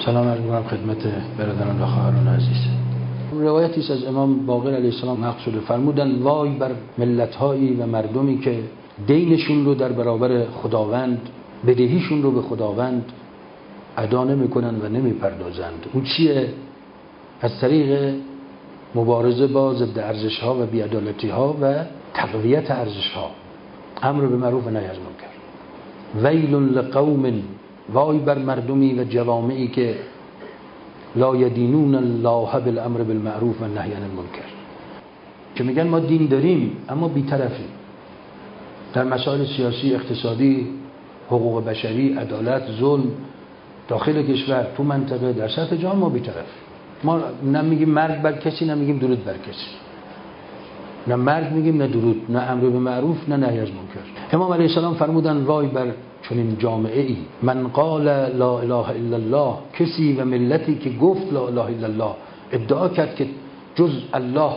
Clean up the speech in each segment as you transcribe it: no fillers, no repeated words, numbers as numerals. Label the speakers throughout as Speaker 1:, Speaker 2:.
Speaker 1: سلام عرض می‌کنم خدمت برادران و خواهران عزیز. روایتی است از امام باقر علیه السلام نقل شده، فرمودن وای بر ملت‌هایی و مردمی که دینشون رو در برابر خداوند، بدهیشون رو به خداوند ادا نمی‌کنن و نمی‌پردازند. اون چیه؟ از طریق مبارزه با ضد ارزش‌ها و بی‌عدالتی‌ها و تقویت ارزش‌ها، امر به معروف و نهی از منکر. ویل لقوم، وای بر مردمی و جوامعی که لا یدینون الله بالامر بالمعروف و نهی عن المنکر، که میگن ما دین داریم اما بی‌طرفیم در مسائل سیاسی، اقتصادی، حقوق بشری، عدالت، ظلم داخل کشور، تو منطقه، در سطح جهان ما بی‌طرفیم. ما نه میگیم مرگ بر کسی، نه میگیم درود بر کسی، نه مرگ میگیم نه درود، نه امر به معروف نه نهی از منکر. امام علیه السلام فرمودن وای بر چنین جامعه ای، من قال لا اله الا الله، کسی و ملتی که گفت لا اله الا الله، ادعا کرد که جز الله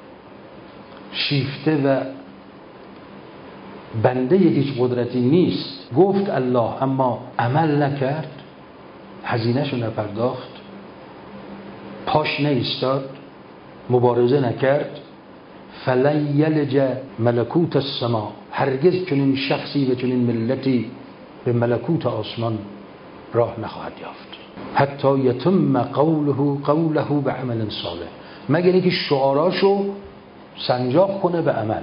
Speaker 1: شیفته و بنده هیچ قدرتی نیست، گفت الله اما عمل نکرد، هزینه‌شو نپرداخت، پاش نایستاد، مبارزه نکرد، فلن یلج ملکوت السما، هرگز چنین شخصی و چنین ملتی به ملکوت آسمان راه نخواهد یافت. حتی یتم قوله به عمل صالح، مگر اینکه شعاراشو سنجاق کنه به عمل.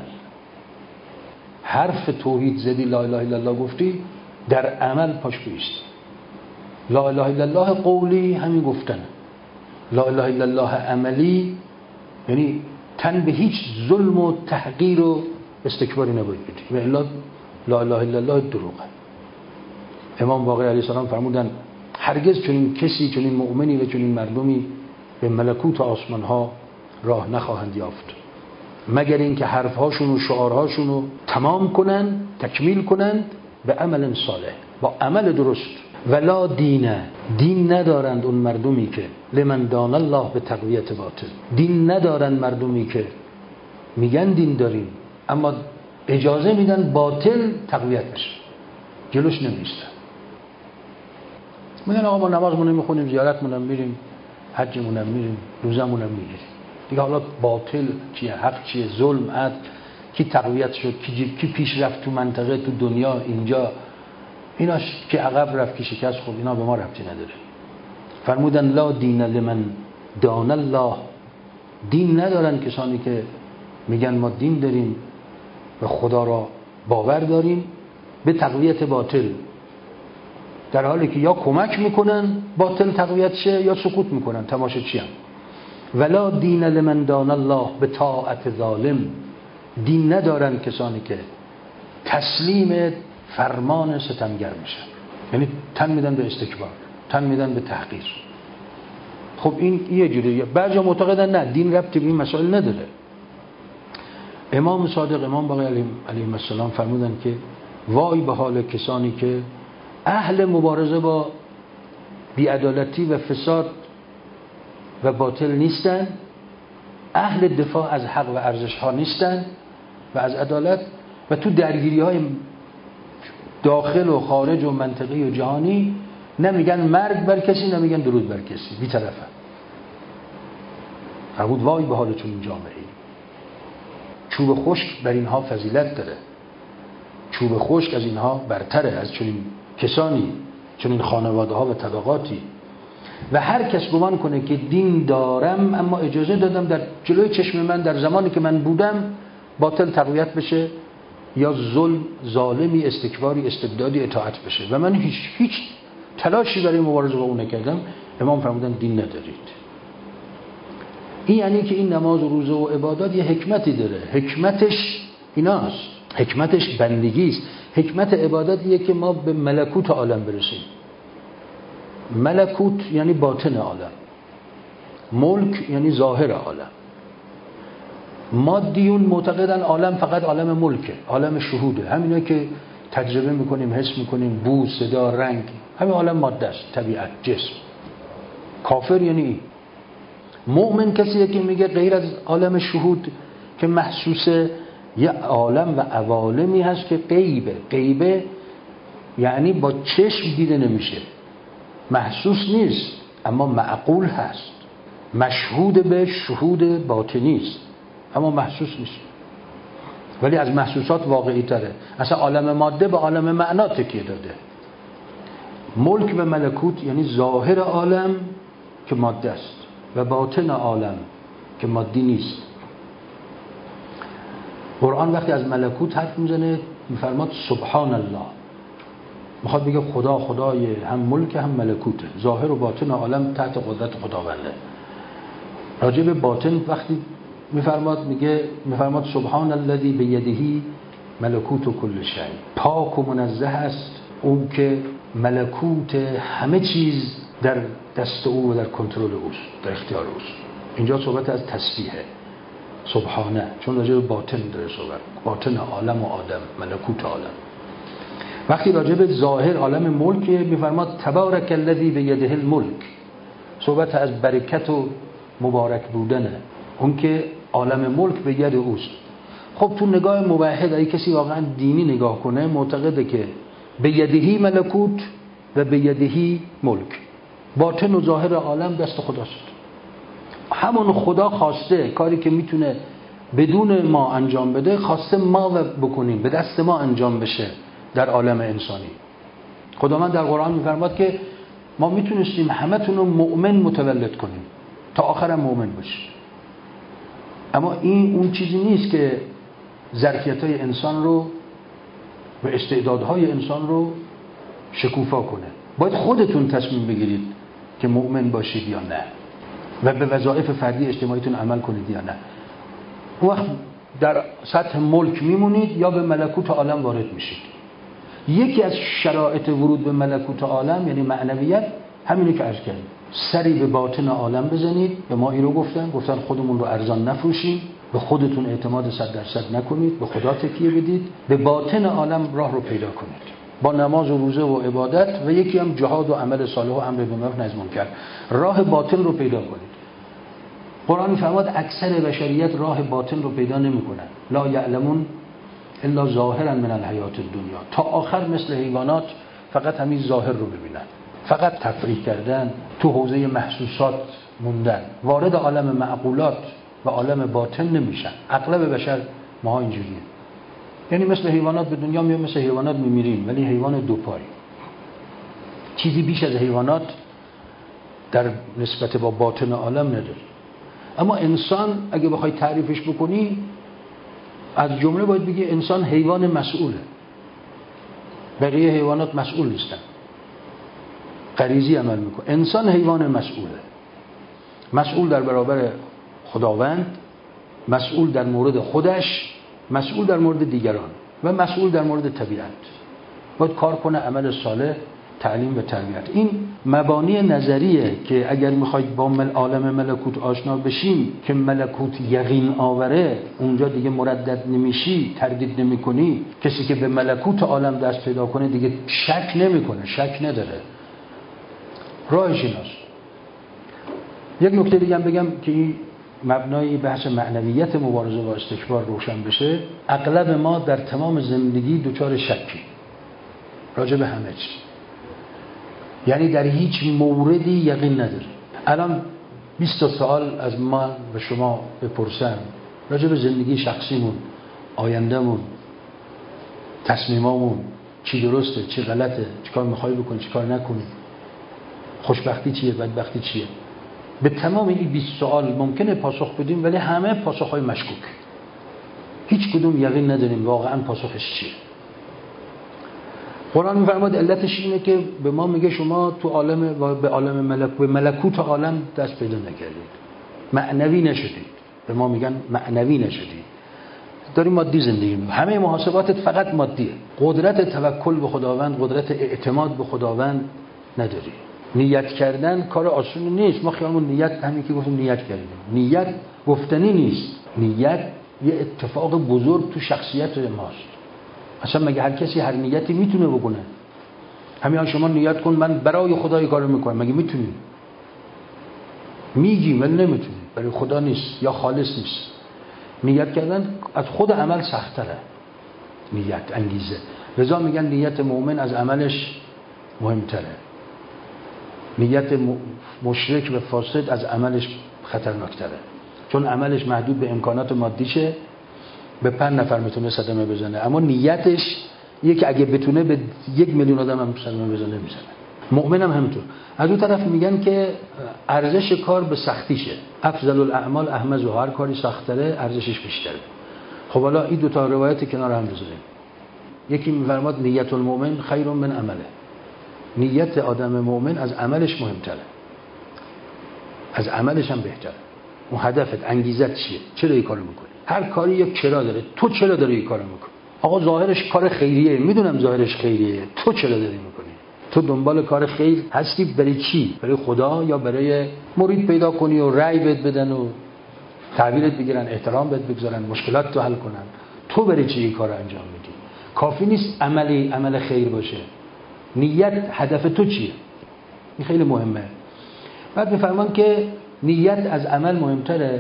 Speaker 1: حرف توحید زدی، لا اله الا الله گفتی، در عمل پاش بیست. لا اله الا الله قولی همین گفتنه، لا اله الا الله عملی یعنی تن به هیچ ظلم و تحقیر و استکباری نباید بدی، و الا لا اله الا الله دروغه. امام باقر علیه السلام فرمودن هرگز چنین کسی، چنین مؤمنی و چنین مردمی به ملکوت آسمان ها راه نخواهند یافت، مگر اینکه حرفهاشون و شعارهاشون رو تمام کنن، تکمیل کنن به عمل صالح، با عمل درست. ولا دین ندارند اون مردمی که لمن دان الله به تقویت باطل، دین ندارند مردمی که میگن دین داریم اما اجازه میدن باطل تقویت بشه، جلوش نمیستن. میگن آقا ما نمازمون نمیخونیم، زیارتمون هم میریم، حجمون هم میریم، روزمون هم میگیریم، دیگه حالا باطل چیه، حق چیه، ظلم، عدل، کی تقویت شد، کی پیش رفت تو منطقه، تو دنیا، اینجا، ایناش که عقب رفت، که شکست خورد، اینا به ما ربطی نداره. فرمودن لا دین لمن دان الله، دین ندارن کسانی که میگن ما دین داریم و خدا را باور داریم به تقویت باطل، در حالی که یا کمک میکنن باطل تقویت شه یا سکوت میکنن، تماشاچی هم. ولا دین لمن دان الله به طاعت ظالم، دین ندارن کسانی که تسلیم فرمان ستمگر میشن، یعنی تن میدن به استکبار، تن میدن به تحقیر. خب این یه جوریه. بعضی معتقدن نه، دین ربطی به این مسائل نداره. امام صادق، امام باقر علیه السلام فرمودن که وای به حال کسانی که اهل مبارزه با بی‌عدالتی و فساد و باطل نیستن، اهل دفاع از حق و ارزش ها نیستن و از عدالت، و تو درگیری های داخل و خارج و منطقی و جهانی نمیگن مرگ بر کسی، نمیگن درود بر کسی، بی‌طرفن. فرمود وای به حال چون جامعه. چوب خشک بر اینها فضیلت داره، چوب خشک از اینها برتره، از چنین کسانی، چنین خانواده ها و طبقاتی. و هر کس گمان کنه که دین دارم اما اجازه دادم در جلوی چشم من در زمانی که من بودم باطل تقویت بشه یا ظالمی، استکباری، استبدادی اطاعت بشه و من هیچ تلاشی برای مبارزه با اون نکردم، امام فرمودن دین ندارید. این یعنی که این نماز و روزه و عبادات یه حکمتی داره، حکمتش ایناست، حکمتش بندگی است. حکمت عبادتیه که ما به ملکوت عالم برسیم. ملکوت یعنی باطن عالم، ملک یعنی ظاهر عالم. مادیون معتقدن عالم فقط عالم ملکه، عالم شهوده، همینا که تجربه میکنیم، حس میکنیم، بو، صدا، رنگ، همین عالم ماده است، طبیعت، جسم. کافر یعنی مؤمن کسیه که میگه غیر از عالم شهود که محسوسه، یه عالم و عوالمی هست که غیبه یعنی با چشم دیده نمیشه، محسوس نیست، اما معقول هست، مشهود به شهود باطنی است اما محسوس نیست، ولی از محسوسات واقعی تره. اصلا عالم ماده به عالم معنا تکیه داده. ملک و ملکوت یعنی ظاهر عالم که ماده است و باطن عالم که مادی نیست. قرآن وقتی از ملکوت حرف میزنه میفرماد سبحان الله، میخواد بگه خدا خدای هم ملک هم ملکوته، ظاهر و باطن عالم تحت قدرت خداونده. راجع به باطن وقتی میفرماد سبحان الذی بیده ملکوت کل شیء، پاک و منزه است اون که ملکوت همه چیز در دست او و در کنترل اوست، در اختیار اوست. اینجا صحبت از تسبیحه، سبحانه، چون راجع به باطن داره صحبت، باطن عالم و آدم، ملکوت عالم. وقتی راجع به ظاهر عالم ملک میفرماد تبارک الذی بیده الملک، صحبت از برکت و مبارک بودنه، اون که عالم ملک به ید اوست. خب تو نگاه موحد اگه کسی واقعا دینی نگاه کنه معتقده که به یدهی ملکوت و به یدهی ملک، باطن و ظاهر عالم دست خداست. همون خدا خواسته کاری که میتونه بدون ما انجام بده، خواسته ما بکنیم، به دست ما انجام بشه در عالم انسانی. خداوند در قرآن میفرماد که ما میتونستیم همتون رو مؤمن متولد کنیم، تا آخرم مؤمن باشید، اما این اون چیزی نیست که ظرفیت‌های انسان رو و استعدادهای انسان رو شکوفا کنه. باید خودتون تصمیم بگیرید که مؤمن باشید یا نه و به وظایف فردی اجتماعیتون عمل کنید یا نه. اون وقت در سطح ملک میمونید یا به ملکوت عالم وارد میشید. یکی از شرایط ورود به ملکوت عالم یعنی معنویت همینه که عرض کردم، سری به باطن عالم بزنید. به ما اینو گفتن خودمون رو ارزان نفروشیم، به خودتون اعتماد 100% نکنید، به خدا تکیه بدید، به باطن عالم راه رو پیدا کنید با نماز و روزه و عبادت و یکی هم جهاد و عمل صالح و امر به معروف و نهی از منکر. راه باطن رو پیدا کنید. قرآن می‌فرماد اکثر بشریت راه باطن رو پیدا نمی‌کنن. لا یعلمون الا ظاهرا من الحیات الدنیا، تا آخر مثل حیوانات فقط همین ظاهر رو ببینن، فقط تفریح کردن، تو حوزه محسوسات موندن، وارد عالم معقولات و عالم باطن نمیشن. اغلب بشر ما اینجوریه، یعنی مثل حیوانات به دنیا میایم، مثل حیوانات میمیریم، ولی حیوان دو پای. چیزی بیش از حیوانات در نسبت با باطن عالم نداره. اما انسان اگه بخوای تعریفش بکنی، از جمله باید بگی انسان حیوان مسئوله. بقیه حیوانات مسئول نیستن، غریزی عمل میکنه. انسان حیوان مسئوله، مسئول در برابر خداوند، مسئول در مورد خودش، مسئول در مورد دیگران و مسئول در مورد طبیعت. باید کار کنه، عمل صالح، تعلیم و تربیت. این مبانی نظریه که اگر میخواید با عالم ملکوت آشنا بشیم که ملکوت یقین آوره، اونجا دیگه مردد نمیشی، تردید نمیکنی. کسی که به ملکوت عالم دست پیدا کنه دیگه شک نمیکنه، شک نداره، راهش ایناست. یک نکته دیگه هم بگم که این مبنای بحث معنویت مبارزه با استکبار روشن بشه. اغلب ما در تمام زندگی دچار شکی راجع به همه چی، یعنی در هیچ موردی یقین نداره. الان 20 سال از ما و شما بپرسن راجع به زندگی شخصیمون، آیندهمون، تصمیمامون، چی درسته، چی غلطه، چی کار میخوای بکنی، چی کار نکنی، خوشبختی چیه، بدبختی چیه، به تمام این 20 سوال ممکنه پاسخ بدیم، ولی همه پاسخهای مشکوک، هیچ کدوم یقین نداریم واقعا پاسخش چیه. قرآن می‌فرماد علتش اینه که به ما میگه شما تو عالم و به عالم به ملکوت عالم دست پیدا نکردید، معنوی نشدید. به ما میگن معنوی نشدید، داریم مادی زندگی می‌کنیم، همه محاسباتت فقط مادیه، قدرت توکل به خداوند، قدرت اعتماد به خداوند نداری. نیت کردن کار آسونی نیست. ما خیالمون نیت همین که گفتیم نیت کردیم، نیت گفتنی نیست. نیت یه اتفاق بزرگ تو شخصیت ماست. اصلا مگه هر کسی هر نیتی میتونه بکنه؟ همین شما نیت کن من برای خدای کارو میکنم، مگه میتونی؟ میگی ولی نمیتونی، برای خدا نیست یا خالص نیست. نیت کردن از خود عمل سخت‌تره. نیت انگیزه، لذا میگن نیت مؤمن از عملش مهمتره. نیت مشرک و فاسد از عملش خطرناکتره، چون عملش محدود به امکانات مادیشه، به 5 نفر میتونه صدمه بزنه، اما نیتش که اگه بتونه به 1,000,000 آدم هم صدمه بزنه میزنه. مؤمن هم همینطور. از اون طرف میگن که ارزش کار به سختیشه، افضل الاعمال احمد، و هر کاری سخت‌تره ارزشش بیشتره. خب حالا این دو تا روایت کنار هم بذاریم. یکی میفرماد نیت المؤمن خیر من عمله، نیت آدم مؤمن از عملش مهمتره، از عملش هم بهتره. اون هدفت، انگیزت چیه؟ چرا این کارو میکنی؟ هر کاری یک چرا داره. تو چرا داری این کارو میکنی؟ آقا ظاهرش کار خیریه، میدونم ظاهرش خیریه، تو چرا داری میکنی؟ تو دنبال کار خیر هستی برای چی؟ برای خدا یا برای مرید پیدا کنی و رأی بهت بدن و تحویلت بگیرن، احترام بهت بگذارن، مشکلات تو حل کنن؟ تو برای چی این کارو انجام میدی؟ کافی نیست عمل خیر باشه، نیت، هدف تو چیه؟ این خیلی مهمه. بعد میفرمان که نیت از عمل مهمتره.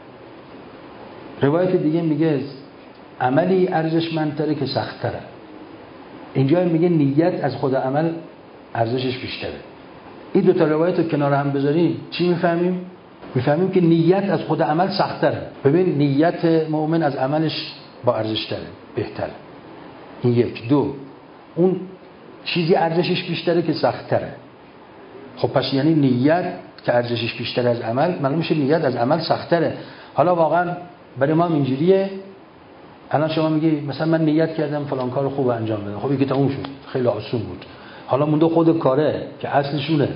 Speaker 1: روایت دیگه میگه عملی ارزشمندتره که سخت‌تره. اینجا میگه نیت از خود عمل ارزشش بیشتره. این دو تا روایت رو کنار هم بذاریم چی میفهمیم؟ میفهمیم که نیت از خود عمل سخت‌تره. ببین نیت مؤمن از عملش با ارزش‌تره، بهتره. این یک. دو، اون چیزی ارزشش بیشتره که سخت‌تره. خب پس یعنی نیت که ارزشش بیشتر از عمل، معلوم میشه نیت از عمل سخت‌تره. حالا واقعا برای ما اینجوریه. الان شما میگی مثلا من نیت کردم فلان کارو خوب انجام بدم، خب دیگه تموم شد، خیلی آسون بود. حالا مونده خود کاره که اصلشونه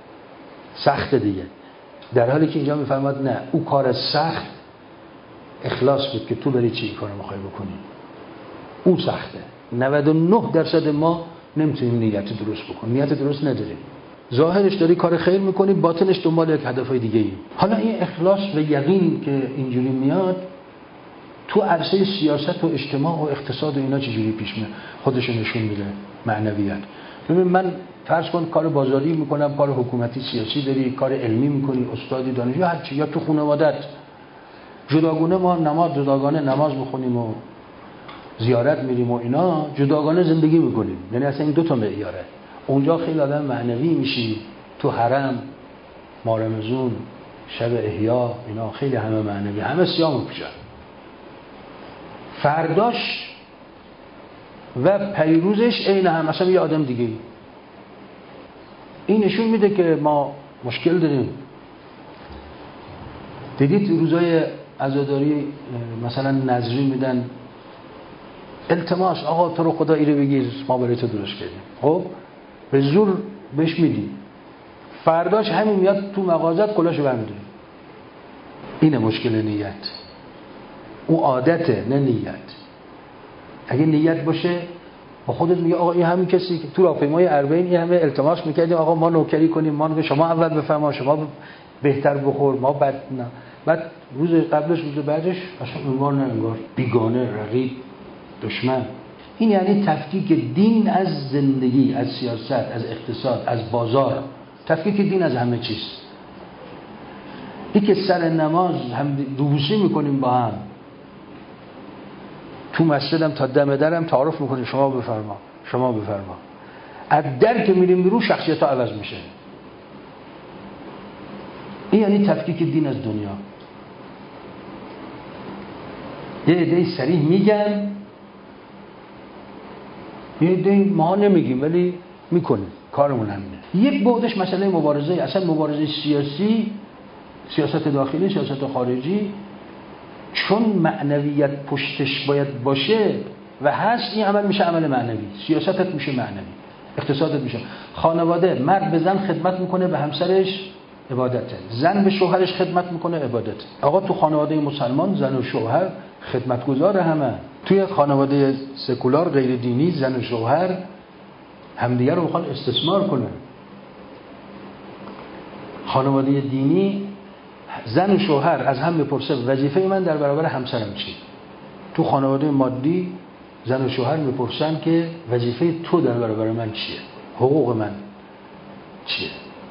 Speaker 1: سخت دیگه. در حالی که اینجا میفرماد نه، او کار سخت اخلاص بود که تو بری چی کارو میخوای بکنی، اون سخته. 99% ما نمیتونیم نیت درست بکنیم، نیت درست نداریم، ظاهرش داری کار خیر میکنی، باطنش دنبال یک هدفای دیگه ای. حالا این اخلاص و یقین که اینجوری میاد تو عرصه سیاست و اجتماع و اقتصاد و اینا چجوری پیش میاد خودش نشون میده. معنویت. ببین من فرض کن کار بازاری میکنم، کار حکومتی سیاسی داری، کار علمی میکنی، استادی، دانشجو، هر چی، یا تو خانوادت جداگانه ما جداگانه نماز میخونیم و زیارت میریم و اینا، جداگانه زندگی میکنیم. یعنی اصلا این دو تا معیاره. اونجا خیلی آدم معنوی میشی، تو حرم، ماه رمضان، شب احیا، اینا خیلی همه معنوی، همه صیام میپوشن. فرداش و پیروزش عین هم مثلا یه آدم دیگه. این نشون میده که ما مشکل داریم. دیدید روزای عزاداری مثلا نذری میدن، التماس آقا تو رو خدا ایره بگیر ما برای تو درست کردیم، خب به زور بهش میدی، فرداش همین میاد تو مغازت کلاشو برمی‌داره. اینه مشکل نیت. اون عادته نه نیت. اگه نیت باشه با خودت میگه آقا این همین کسی که تو راهپیمای اربعین این همه التماس میکردیم آقا ما نوکری کنیم، ما شما اول بفرما، شما بهتر بخور، ما بد نه. بعد روز قبلش روز بعدش اصلا انگار نه انگار، بیگانه، رقیب، دشمن. این یعنی تفکیک دین از زندگی، از سیاست، از اقتصاد، از بازار، تفکیک دین از همه چیز. این که سر نماز هم روبوسی میکنیم با هم، تو مسجدم تا دم درم تعارف میکنیم شما بفرما شما بفرما، از در که میریم بیرون شخصیت ها عوض میشه. این یعنی تفکیک دین از دنیا. یه عده‌ای صریح میگن، یه عده‌ای ما نمیگیم ولی میکنیم، کارمون همینه. یک بعدش مسئله مبارزه، اصلا مبارزه سیاسی، سیاست داخلی، سیاست خارجی، چون معنویت پشتش باید باشه و هست، این عمل میشه عمل معنوی، سیاستت میشه معنوی، اقتصادت میشه. خانواده، مرد به زن خدمت میکنه، به همسرش عبادته، زن به شوهرش خدمت میکنه، عبادته. آقا تو خانواده مسلمان زن و شوهر خدمتگزار همه. توی خانواده سکولار غیر دینی زن و شوهر همدیگه رو میخوان استثمار کنن. خانواده دینی زن و شوهر از هم میپرسه وظیفه من در برابر همسرم چیه. تو خانواده مادی زن و شوهر میپرسن که وظیفه تو در برابر من چیه، حقوق من چیه.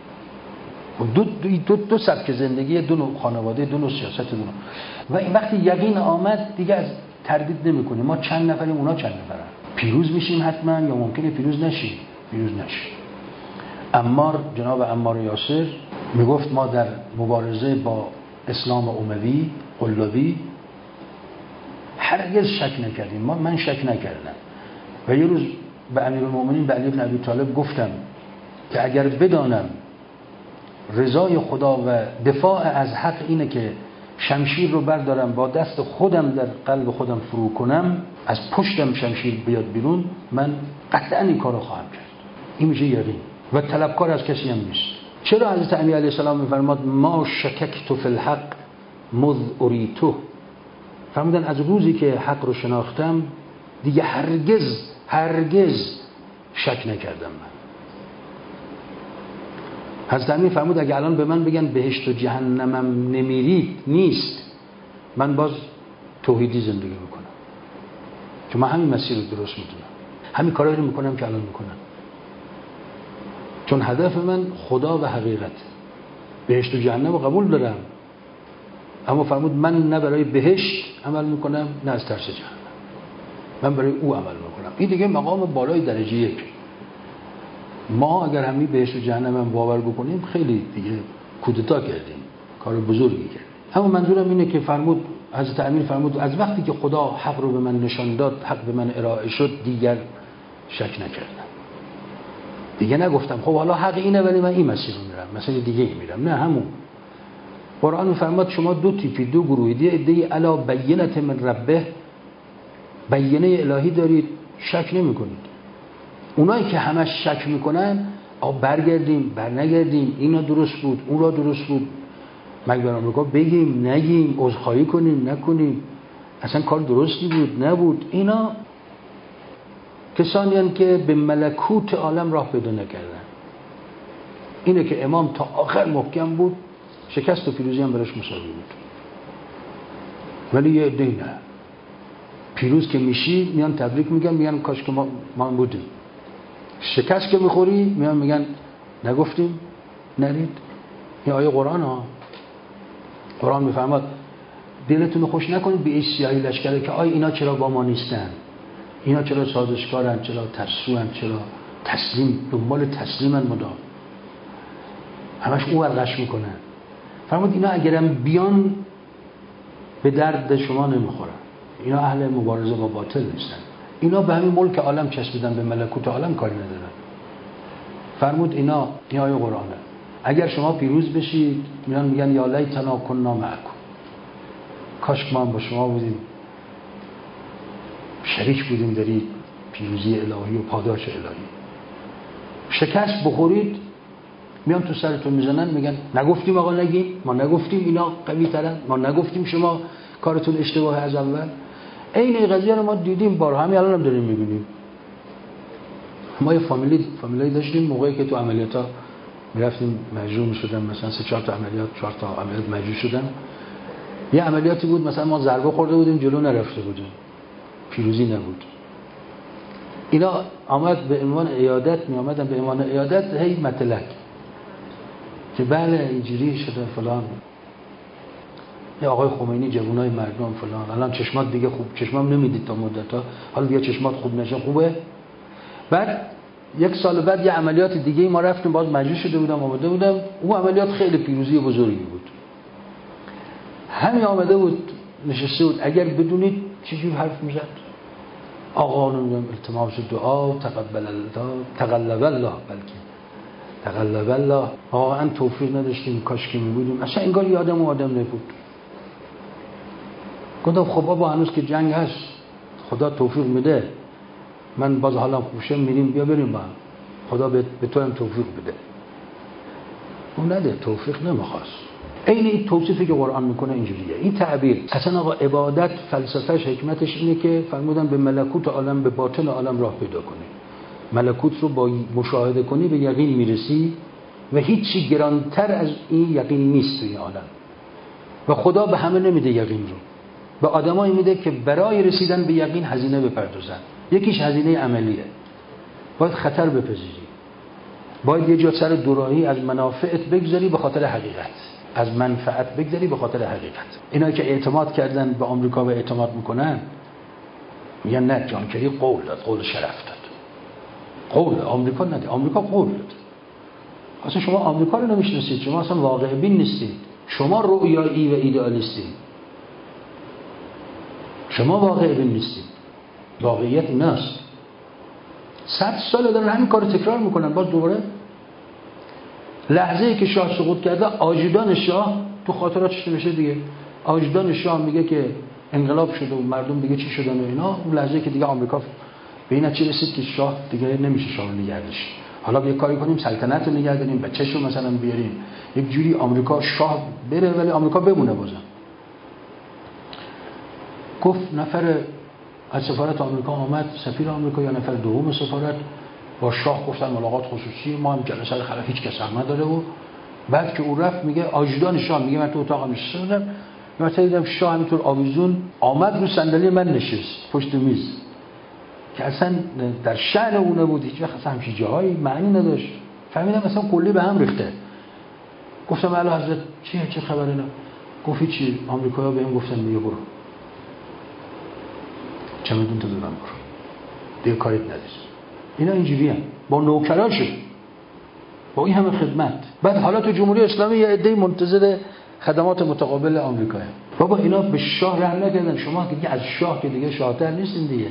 Speaker 1: دو سبک زندگی، دو نوع خانواده، دو نوع سیاست، دو نوع. و این وقتی یقین آمد دیگه از تردید نمیکنیم. ما چند نفریم، اونا چند نفرن، پیروز میشیم حتما یا ممکنه پیروز نشیم. جناب عمار یاسر میگفت ما در مبارزه با اسلام اموی قلابی هرگز شک نکردیم. من شک نکردم و یه روز به امیرالمومنین به علی بن ابی طالب گفتم که اگر بدانم رضای خدا و دفاع از حق اینه که شمشیر رو بردارم با دست خودم در قلب خودم فرو کنم، از پشتم شمشیر بیاد بیرون، من قطعا این کارو خواهم کرد. این میشه یقین و طلبکار از کسی هم نیست. چرا حضرت امیر علیه السلام میفرماد ما شککت فی الحق مذ اریته؟ فرمودن از روزی که حق رو شناختم دیگه هرگز شک نکردم. من حضرت امیر فرمود اگه الان به من بگن بهشت و جهنمم نمیرید نیست، من باز توحیدی زندگی میکنم، چون من همین مسیر رو درست میدونم، همین کارایی رو میکنم که الان میکنم، چون هدف من خدا و حقیقت. بهشت و جهنم رو قبول دارم، اما فرمود من نه برای بهشت عمل میکنم نه از ترس جهنم، من برای او عمل میکنم. این دیگه مقام بالای درجه یک. ما اگر همین بهشت و جهنم هم باور بکنیم خیلی دیگه کودتا کردیم، کار بزرگی کردیم. اما منظورم اینه که فرمود حضرت امیر فرمود از وقتی که خدا حق رو به من نشان داد، حق به من ارائه شد، دیگر شک نکردم، دیگه نگفتم خب حالا حق اینه ولی من این مسیر رو میرم، مسیر دیگه میرم. نه، همون قرآن میفرماد شما دو تیپی، دو گروهی، یه عده‌ای علی بینة من ربه، بینه الهی دارید، شک نمی‌کنید. اونایی که همش شک میکنن برگردیم برنگردیم، اینا درست بود اون را درست بود، مگه بر آمریکا بگیم نگیم، عذرخواهی کنیم نکنیم، اصلا کار درستی بود نبود، اینا کسانی هستند که به ملکوت عالم راه پیدا نکردن. اینه که امام تا آخر محکم بود، شکست و پیروزی هم براش مساوی بود. ولی یه عده نه، پیروز که میشی میان تبریک میگن، میگن کاش که ما بودیم. شکست که میخوری میان میگن نگفتیم نرید. این آیه قرآن ها، قرآن میفرماد دلتون رو خوش نکنید به سیاهی لشکره که اینا چرا با ما نیستن، اینا چرا سازشکارن، چرا ترسوان، چرا تسلیم، دنبال تسلیمن، مدام همش او ورقش میکنن. فرمود اینا اگرم بیان به درد شما نمیخورن، اینا اهل مبارزه با باطل نیستن، اینا به همین ملک عالم چسبیدن، به ملکوت عالم کاری ندارن. فرمود اینا، این آیه قرآنه، اگر شما پیروز بشید میگن یا لیتنا کنا معکم، کاش ما هم با شما بودیم، شریک بودیم در پیروزی الهی و پاداش الهی. شکست بخورید میان تو سرتون میزنن، میگن نگفتیم آقا نگیم، ما نگفتیم اینا قوی ترن، ما نگفتیم شما کارتون اشتباهه از اول. این قضیه رو ما دیدیم بارها، همین الان هم داریم میبینیم. ما یه فامیلی داشتیم، موقعی که تو عملیاتا میرفتیم مجروح میشدن، مثلا 3-4 تا عملیات، 4 تا عملیات مجروح شدن. یه عملیاتی بود مثلا ما ضربه خورده بودیم جلو نرفته بودیم، پیروزی نبود. اینا آمد به عنوان عیادت، می آمدن به عنوان عیادت، هی مطلق که بله اینجوری شده فلان، یا آقای خمینی جوانای مردم فلان، الان چشمات دیگه خوب، چشمام نمیدید تا مدت‌ها، حالا دیگه چشمات خوب نشه، خوبه. بعد یک سال بعد یه عملیات دیگه ما رفتیم، باز مجروح شده بودم، آمده بودم، اون عملیات خیلی پیروزی بزرگی بود. همین آمده بود نشسته بود، اگر بدونید چجور حرف میزد، آقا نمیدونم التماس دعا، تقلب الله، بلکه تقلب الله، واقعا توفیق نداشتیم، کاش که میبودیم، اصلا انگار یادم آدم نبود. گفتم خب بابا هنوز که جنگ هست، خدا توفیق میده، من باز حالا خوشم، میریم بیا بریم با هم، خدا به تو هم توفیق بده. اون نده، توفیق نمیخواست. این توصیفی که قرآن میکنه اینجوریه، این تعبیر. اصلا آقا عبادت فلسفهش، حکمتش اینه که فرمودن به ملکوت عالم، به باطن عالم راه پیدا کنی. ملکوت رو با مشاهده کنی به یقین میرسی و هیچی گرانتر از این یقین نیست توی عالم. و خدا به همه نمیده یقین رو، به آدمایی میده که برای رسیدن به یقین هزینه بپردازن. یکیش هزینه عملیه، باید خطر بپذیری، باید یه جا سر دوراهی از منافعت بگذاری به خاطر حقیقت، از منفعت بگذاری به خاطر حقیقت. اینا که اعتماد کردن به آمریکا و اعتماد میکنن، میگن نه جان کری قول داد، قول شرف داد، قول آمریکا نده، آمریکا قول داد، اصلا شما آمریکا رو نمیشناسید، شما اصلا واقع بین نیستید، شما رؤیایی و ایدئالیستید، شما واقع بین نیستید. واقعیت ایناست. 100 سال دارن همین کارو تکرار میکنن. باز دوباره لحظه‌ای که شاه سقوط کرده، آجودان شاه تو خاطراتش نوشته دیگه، آجودان شاه میگه که انقلاب شده و مردم دیگه چی شدن و اینا. اون لحظه‌ای که دیگه آمریکا به این نتیجه رسید که شاه دیگه نمیشه شاه رو نگهداشت، حالا یه کاری کنیم سلطنت رو نگه داریم، بچه‌شو مثلا بیاریم، یک جوری آمریکا شاه بره ولی آمریکا بمونه. بازم گفت نفر از سفارت آمریکا آمد، سفیر آمریکا یا نفر دوم سفارت با شاه گفتن ملاقات خصوصی، ما هم جلسه رو خلاف هیچ کس حق نداره. و بعد که اون رفت میگه آجودان شاه میگه من تو اتاقم نشستم، مثلا دیدم شاه همینطور آویزون آمد رو صندلی من نشست پشت میز که اصلا در شأن اون نبود، هیچ وقت اصلا همچین جاهایی معنی نداشت. فهمیدم مثلا کلی به هم ریخته. گفتم اعلی حضرت چه خبره؟ نه گفت چی، آمریکایی‌ها بهم گفتن میگه برو چمدون تو ببر برو دیگه کاریت نداری. اینا اینجوریه با نوکراشه، با این همه خدمت. بعد حالا تو جمهوری اسلامی یه عده‌ای منتظر خدمات متقابل آمریکا. بابا اینا به شاه رحم نکردن. شما که دیگه از شاه که دیگه شاه‌تر نیستین دیگه.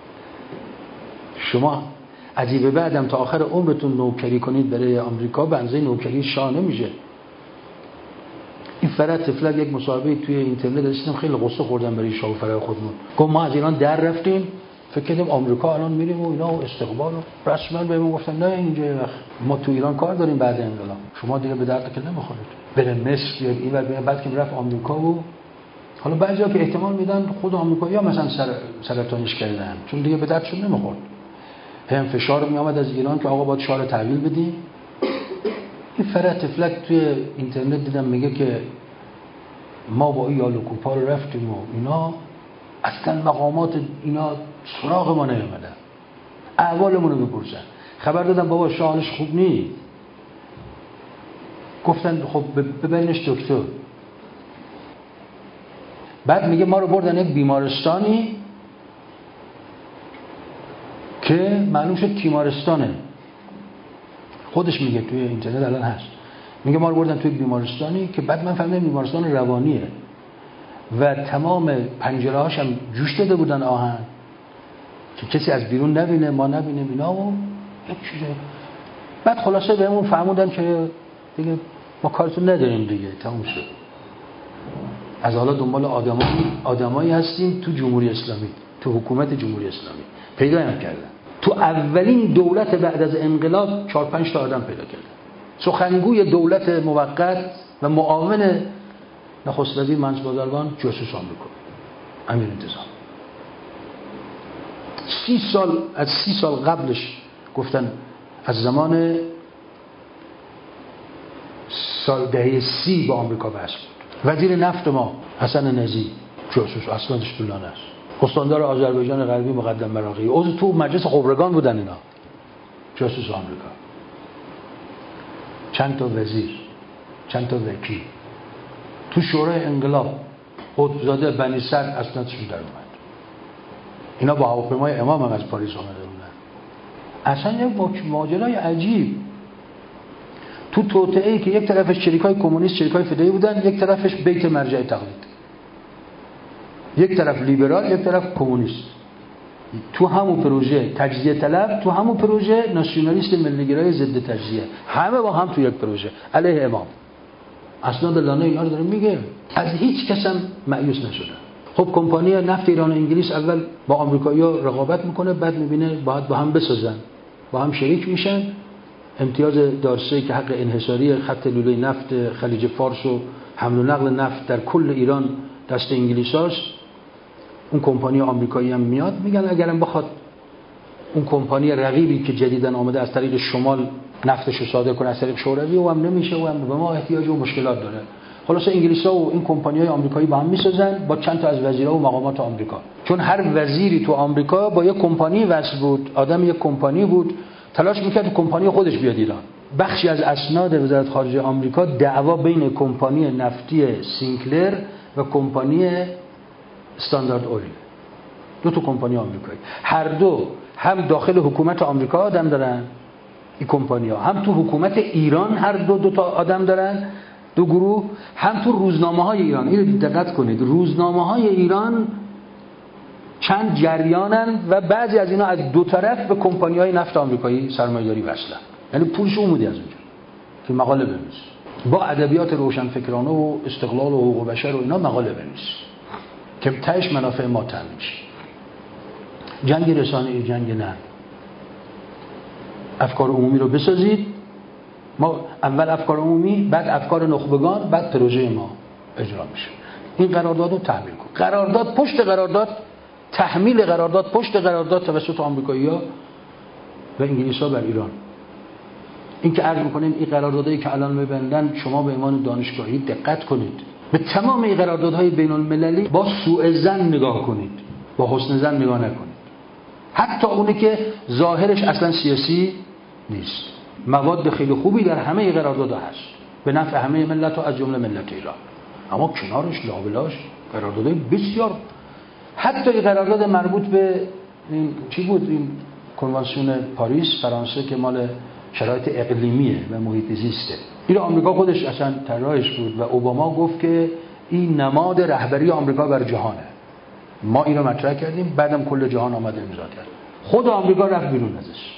Speaker 1: شما از این به بعدم تا آخر عمرتون نوکری کنید برای آمریکا، به اندازه نوکری شاه نمیشه. این فرات تفلک یک مصاحبه توی اینترنت داشتم، خیلی قصه خوردم برای شاه و فرای خودمون. گفت ما از ایران در رفتیم فکر کردیم آمریکا الان میریم و اینا و استقبال و رسما بهمون گفتن نه اینجا وقت ما تو ایران کار داریم بعد انقلاب، شما دیگه به درد که نمیخورید. بره مصر بیاد اینور بیاد. بعد که رفت آمریکا و حالا بعضیا که احتمال میدن خود آمریکایی‌ها مثلا سرطانش کردن چون دیگه به دردشون نمیخورد. هم فشار می آمد از ایران که آقا باید شاه رو تحویل بدیم. این فرات تفلک توی اینترنت دیدم میگه که ما با این یالو کوپا رو رفتیم و اینا اصلا مقامات اینا سراغ ما نیومدن، احوالمون رو بپرسن. خبر دادم بابا شاهش خوب نیست. گفتن خب ببرینش دکتر. بعد میگه ما رو بردن یک بیمارستانی که معلوم شد تیمارستانه. خودش میگه توی اینترنت الان هست. میگه ما رو بردن توی بیمارستانی که بعد من فهمیدم بیمارستان روانیه و تمام پنجره‌هاش هم جوش داده بودن آهن که کسی از بیرون نبینه، ما نبینیم اینا و یک چیزه. بعد خلاصه بهمون فهموندن که دیگه ما کارتون نداریم دیگه، تموم شد. از حالا دنبال آدمایی هستیم تو جمهوری اسلامی، تو حکومت جمهوری اسلامی پیدا هم کردن. تو اولین دولت بعد از انقلاب 4-5 تا آدم پیدا کردن. سخنگوی دولت موقت و معاون نخست وزیر منصب‌داران جاسوس آمریکا امیر انتظام. 30 سال قبلش گفتن از زمان سال دهه 30 با آمریکا بحث بود. وزیر نفت ما حسن نزی جاسوس اسنادش طولانه است. استاندار آذربایجان غربی مقدم مراغی عضو تو مجلس خبرگان بودن، اینا جاسوس آمریکا. چند تا وزیر، چند تا وکیل. تو شورای انقلاب قطبزاده بنی صدر اسنادشون در اومد. اینا با هواپیمای امام هم از پاریس آمده بودن. اصلا یک ماجرای عجیب. تو توطئه‌ای که یک طرفش چریکای کمونیست، چریکای فدایی بودن، یک طرفش بیت مرجع تقلید. یک طرف لیبرال، یک طرف کمونیست. تو همون پروژه تجزیه طلب، تو همون پروژه ناسیونالیست ملیگرای ضد تجزیه، همه با هم تو یک پروژه علیه امام. اسناد لانه اینا رو داره میگه. از هیچ کس هم مایوس نشدن. خب کمپانی نفت ایران و انگلیس اول با آمریکایی‌ها رقابت میکنه، بعد میبینه باید با هم بسازن، با هم شریک میشن. امتیاز دارسه که حق انحصاری خط لوله نفت خلیج فارس و حمل و نقل نفت در کل ایران دست انگلیساست. اون کمپانی آمریکایی هم میاد میگن اگرم بخواد اون کمپانی رقیبی که جدیداً آمده از طریق شمال نفتش رو صادر کنه از طریق شوروی، و هم نمیشه، و هم به ما احتیاج و مشکلات داره. خلاص انگلیس‌ها و این کمپانی‌های آمریکایی با هم میسازن با چند تا از وزیرا و مقامات آمریکا. چون هر وزیری تو آمریکا با یک کمپانی وصل بود، آدم یک کمپانی بود، تلاش میکرد کمپانی خودش بیاد ایران. بخشی از اسناد وزارت خارجه آمریکا دعوا بین کمپانی نفتی سینکلر و کمپانی استاندارد اویل، دو تا کمپانی آمریکایی، هر دو هم داخل حکومت آمریکا آدم دارن، این کمپانی‌ها هم تو حکومت ایران هر دو تا آدم دارن، دو گروه، هم تو روزنامه‌های ایران. اینو دقت کنید، روزنامه‌های ایران چند جریانن و بعضی از اینا از دو طرف به کمپانی‌های نفت آمریکایی سرمایه‌داری وصلن، یعنی پولش اومده از اونجا که مقاله بنویس، با ادبیات روشنفکرانه و استقلال و حقوق بشر و اینا مقاله بنویس که تهش منافع ما تامین شه. جنگ رسانه‌ای، جنگ نه، افکار عمومی رو بسازید. ما اول افکار عمومی، بعد افکار نخبگان، بعد پروژه ما اجرا میشه. این قرارداد رو تحمیل کن، قرارداد پشت قرارداد، تحمیل قرارداد پشت قرارداد توسط آمریکایی‌ها و انگلیس‌ها بر ایران. این که عرض می‌کنیم این قراردادایی که الان می‌بندن، شما به عنوان دانشگاهی دقت کنید به تمام این قراردادهای بین‌المللی با سوء ظن نگاه کنید، با حسن ظن نگاه نکنید. حتی اونی که ظاهرش اصلا سیاسی نیست، مواد خیلی خوبی در همه قراردادها هست به نفع همه ملت و از جمله ملت ایران، اما کنارش لابلاش قراردادهای بسیار، حتی این قرارداد مربوط به این چی بود، این کنوانسیون پاریس فرانسه که مال شرایط اقلیمیه و محیط زیسته، این آمریکا خودش اصلا طراحش بود و اوباما گفت که این نماد رهبری آمریکا بر جهانه. ما اینو مطرح کردیم، بعدم کل جهان آمد امضا کرد. خود آمریکا رفت بیرون ازش.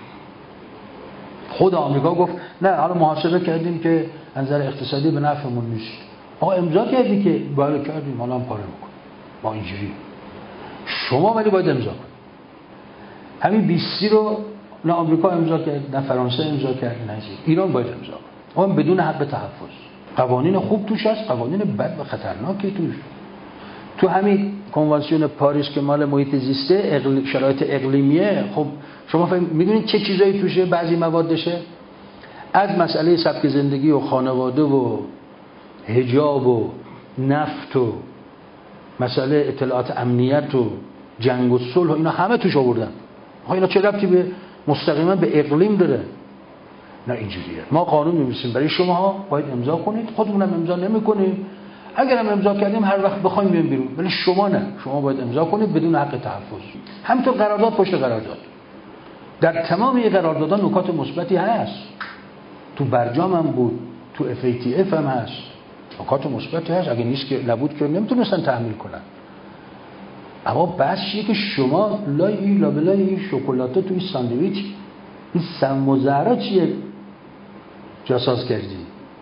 Speaker 1: خود آمریکا گفت نه، حالا محاسبه کردیم که از نظر اقتصادی به نفعمون نیست. آقا امضا کردی که بالا کردیم، حالا هم پاره میکنیم. ما اینجوری. شما ولی باید امضا کنید. همین 20 رو نه آمریکا امضا کرد، نه فرانسه امضا کرد، نه ایران باید امضا کنه. اما بدون حق تحفظ. قوانین خوب توش هست، قوانین بد و خطرناکی توش. تو همین کنوانسیون پاریس که مال محیط زیسته، شرایط اقلیمیه، خب شما میدونید چه چیزایی توشه، بعضی موادشه، از مسئله سبک زندگی و خانواده و حجاب و نفت و مسئله اطلاعات امنیت و جنگ و صلح و اینا همه توش آوردن. آخه اینا چه ربطی به مستقیما به اقلیم داره؟ نه اینجوریه. ما قانون می‌نویسیم برای شماها، باید امضا کنید، خودمونم امضا نمی‌کنیم، اگرم امضا کردیم هر وقت بخوایم میایم بیرون، ولی شما نه، شما باید امضا کنید بدون حق تحفظ. همینطور قرارداد پشت قرارداد. در تمام این قراردادها نکات مثبتی هست، تو برجام هم بود، تو FATF هم هست، نکات مثبتی هست، اگه نیست که نبود که نمیتونستن تحمیل کنن. اما بس چیه که شما لابلای این شکلاته توی ساندویچ این سم و زهرا چیه جاساز کردی؟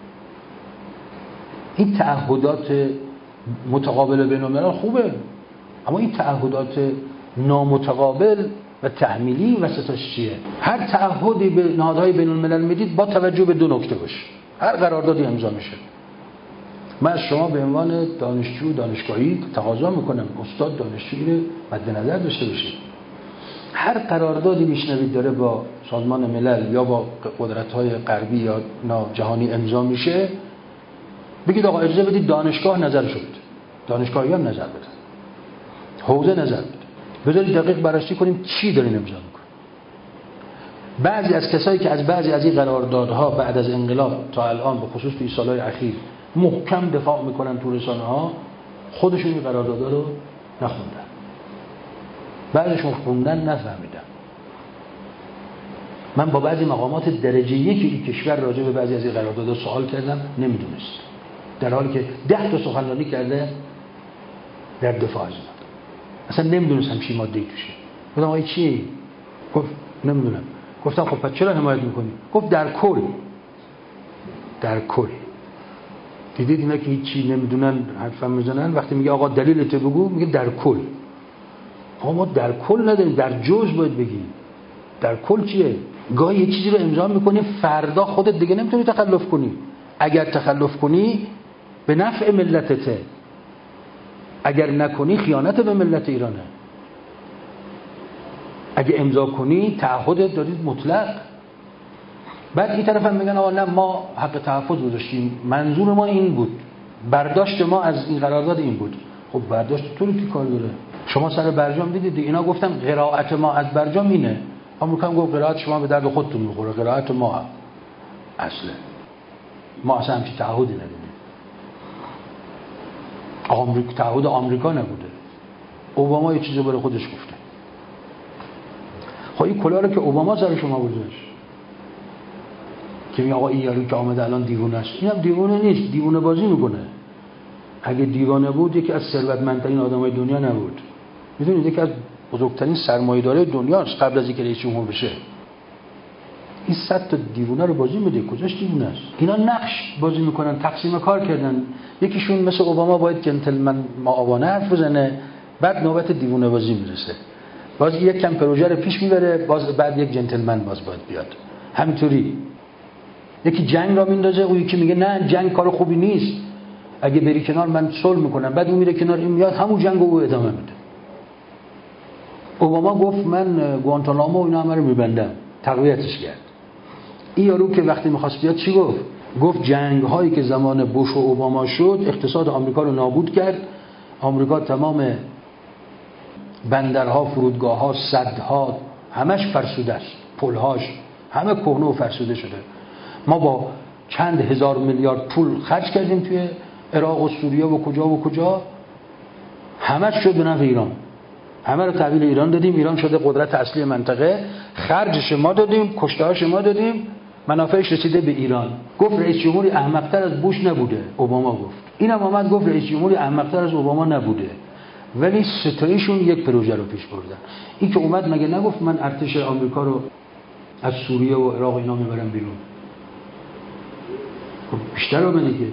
Speaker 1: این تعهدات متقابل بین الملل خوبه، اما این تعهدات نامتقابل و تحمیلی وسطش چیه؟ هر تعهدی به نهادهای بین الملل میدید با توجه به دو نکته باشه. هر قراردادی امضا میشه، من از شما به عنوان دانشجو دانشگاهی تقاضا میکنم، استاد دانشجویی رو مد نظر داشته باشید. هر قراردادی میشنوید داره با سازمان ملل یا با قدرت‌های غربی یا جهانی امضا میشه، بگید آقا اجازه بدید دانشگاه نظرشو بده، دانشگاهی هم نظر بده، حوزه نظر بده، بذارید دقیق بررسی کنیم چی دارین امضا میکنید. بعضی از کسایی که از بعضی از این قراردادها بعد از انقلاب تا الان به خصوص توی سالهای اخیر محکم دفاع میکنن تو رسانه‌ها، خودشون این قراردادها رو نخوندن، بعدشون خوندن نفهمیدن. من با بعضی مقامات درجه یکی این کشور راجع به بعضی از این قراردادها سوال کردم، نمیدونست، در حالی که 10 تا سخنرانی کرده در دفاع از اینا، اصلا نمیدونستم چی ماده‌ای توشه. گفتم آقا چیه؟ گفت نمیدونم. گفتم خب پس چرا حمایت میکنی؟ گفت در کل. دیدید اینا که هیچی نمیدونن حرفم میزنن، وقتی میگه آقا دلیلت بگو میگه در کل. آقا ما در کل نداریم، در جزء باید بگیم. در کل چیه؟ گاهی یه چیزی رو امضا میکنی، فردا خودت دیگه نمیتونی تخلف کنی. اگر تخلف کنی به نفع ملتته، اگر نکنی خیانت به ملت ایرانه. اگه امضا کنی تعهدت دارید مطلق. بعد این طرف هم میگن آقا نه ما حق تحفظ گذاشتیم، منظور ما این بود، برداشت ما از این قرارداد این بود. خب برداشت تو رو کی کار داره؟ شما سر برجام دیدید اینا گفتن قرائت ما از برجام اینه، آمریکا هم گفت قرائت شما به درد خودتون میخوره، قرائت ما اصله، ما اصلا همچین تعهدی ندیدیم. تعهد آمریکا نبوده، اوباما یه چیزی برای خودش گفته. خب این کلا رو که اوباما سر شما گذاشت، که میگه آقا این یارو که آمده الان دیوونه است. اینم دیوونه نیست، دیوونه بازی میکنه. اگه دیوانه بود یکی از ثروتمندترین آدمای دنیا نبود. میدونید یکی از بزرگترین سرمایه‌دارای دنیاست قبل از اینکه رئیس جمهور بشه. این 100 تا دیوونه رو بازی میده، کجاش دیوونه است؟ اینا نقش بازی میکنن، تقسیم کار کردن. یکیشون مثل اوباما باید جنتلمن معاونه حرف بزنه، بعد نوبت دیوونه بازی میرسه. باز یک کم پروژه رو پیش میبره، باز بعد یک جنتلمن باید بیاد. همینطوری یکی جنگ را میندازه، اون یکی میگه نه جنگ کار خوبی نیست، اگه بری کنار من صلح میکنم، بعد اون میره کنار، این میاد همون جنگو او ادامه میده. اوباما گفت من گوانتانامو اینا همه رو میبندم، تقویتش کرد. این یارو که وقتی میخواست بیاد چی گفت؟ گفت جنگ هایی که زمان بوش و اوباما شد اقتصاد آمریکا رو نابود کرد. آمریکا تمام بندرها، فرودگاه‌ها، سدها همش فرسوده است، پل‌هاش همه کهنه و فرسوده شده. ما با چند هزار میلیارد پول خرج کردیم توی عراق و سوریه و کجا همش شد به نفع ایران. همه رو تحویل ایران دادیم، ایران شده قدرت اصلی منطقه، خرجش ما دادیم، کشته‌هاش ما دادیم، منافعش رسیده به ایران. گفت رئیس جمهوری احمق‌تر از بوش نبوده، اوباما گفت. اینم اومد گفت رئیس جمهوری احمق‌تر از اوباما نبوده. ولی ستایشون یک پروژه رو پیش بردن. این که اومد مگه نگفت من ارتش آمریکا رو از سوریه و عراق اینا میبرم بیرون؟ خب بیشتر اومده که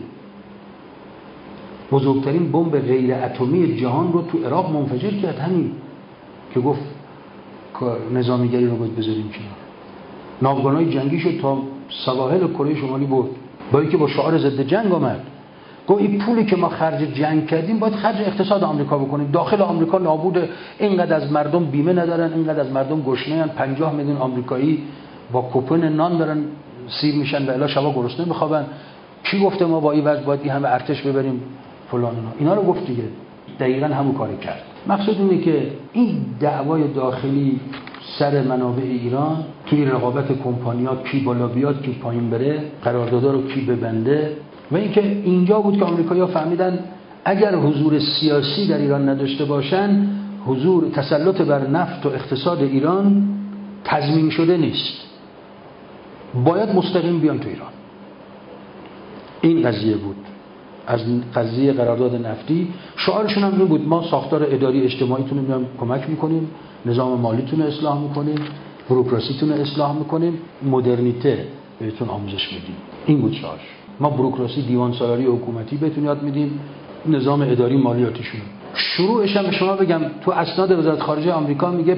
Speaker 1: بزرگترین بمب غیر اتمی جهان رو تو عراق منفجر کرد، همین که گفت نظامیگری رو باید بذاریم کنار. ناوگانای جنگی شد تا سواحل کره شمالی برد، با اینکه با شعار ضد جنگ آمد. گفت این پولی که ما خرج جنگ کردیم باید خرج اقتصاد آمریکا بکنیم. داخل آمریکا نابود، اینقدر از مردم بیمه ندارن، اینقدر از مردم گشنه‌اند، 50 میلیون آمریکایی با کوپن نان دارن سیر میشن و الا شبا گرسنه میخوابن. کی گفته ما با این وضع باید این همه ارتش ببریم فلان اینا رو گفت دیگه. دقیقاً همون کاری کرد. مقصود اینه که این دعوای داخلی سر منابع ایران توی رقابت کمپانی‌ها کی بالا بیاد کی پایین بره، قراردادها رو کی ببنده، و اینکه اینجا بود که آمریکایی‌ها فهمیدن اگر حضور سیاسی در ایران نداشته باشن، حضور تسلط بر نفت و اقتصاد ایران تضمین شده نیست، باید مستقیم بیان تو ایران. این قضیه بود از قضیه قرارداد نفتی. شعارشون هم این بود ما ساختار اداری اجتماعیتون رو میام کمک میکنیم، نظام مالیتون رو اصلاح میکنیم، بوروکراسیتون رو اصلاح میکنیم، مدرنیته بهتون آموزش میدیم. این بود شعارش. ما بوروکراسی دیوان سالاری حکومتی بهتون یاد میدیم، نظام اداری مالیاتیشون. شروعش هم شما بگم تو اسناد وزارت خارجه آمریکا میگه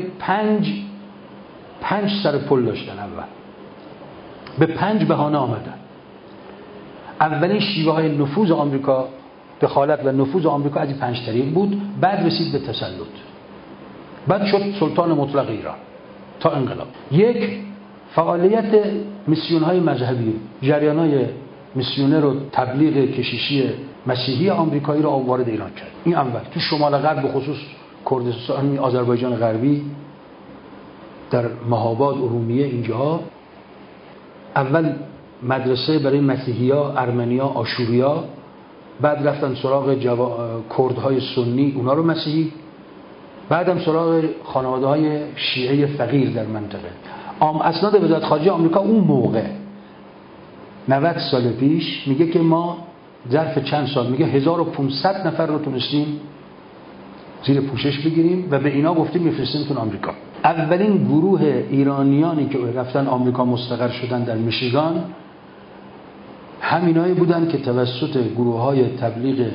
Speaker 1: 5 سر پل داشتن. اول به 5 بهانه آمدن. اولین شیوه های نفوذ آمریکا، دخالت و نفوذ آمریکا از این 5 طریق بود. بعد رسید به تسلط، بعد شد سلطان مطلق ایران تا انقلاب. یک، فعالیت میسیون های مذهبی، جریان های میسیونر و تبلیغ کشیشی مسیحی آمریکایی رو وارد ایران کرد. این اول تو شمال غرب، به خصوص کردستان، آذربایجان غربی، در مهاباد، ارومیه، اینجاها اول مدرسه برای مسیحی‌ها، ارمنی‌ها، آشوریا، بعد رفتن سراغ کردهای سنی، اونا رو مسیحی، بعدم سراغ خانواده‌های شیعه فقیر در منطقه. اسناد وزارت خارجه آمریکا اون موقع 90 سال پیش میگه که ما ظرف چند سال، میگه 1500 نفر رو تونستیم زیر پوشش بگیریم و به اینا گفتیم میفرستیمتون آمریکا. اولین گروه ایرانیانی که رفتن آمریکا مستقر شدن در میشیگان همینایی بودن که توسط گروه‌های تبلیغ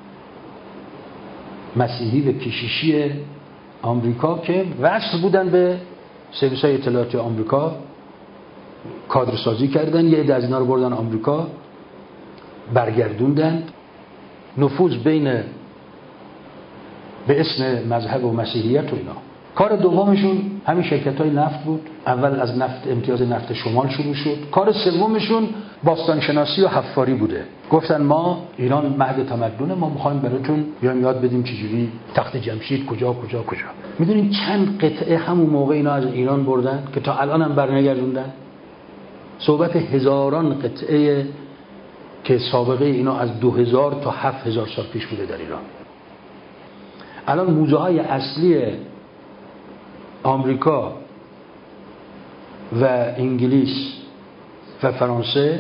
Speaker 1: مسیحی و کشیشی آمریکا که وصل بودن به سرویس‌های اطلاعاتی آمریکا کادرسازی کردن، یه عده از اینا رو بردن آمریکا، برگردوندن، نفوذ بین به اسم مذهب و مسیحیت و اینا. کار دومشون همین شرکت‌های نفت بود. اول از نفت، امتیاز نفت شمال شروع شد. کار سومشون باستانشناسی و حفاری بوده. گفتن ما ایران مهد تمدن، ما می‌خوایم براتون بیایم یاد بدیم چجوری تخت جمشید کجا. می‌دونین چند قطعه همون موقع اینا از ایران بردن که تا الان هم برنگردوندن؟ صحبت هزاران قطعه که سابقه اینا از 2000 تا 7000 سال پیش بوده در ایران. الان موزه‌های اصلی آمریکا و انگلیس، و فرانسه،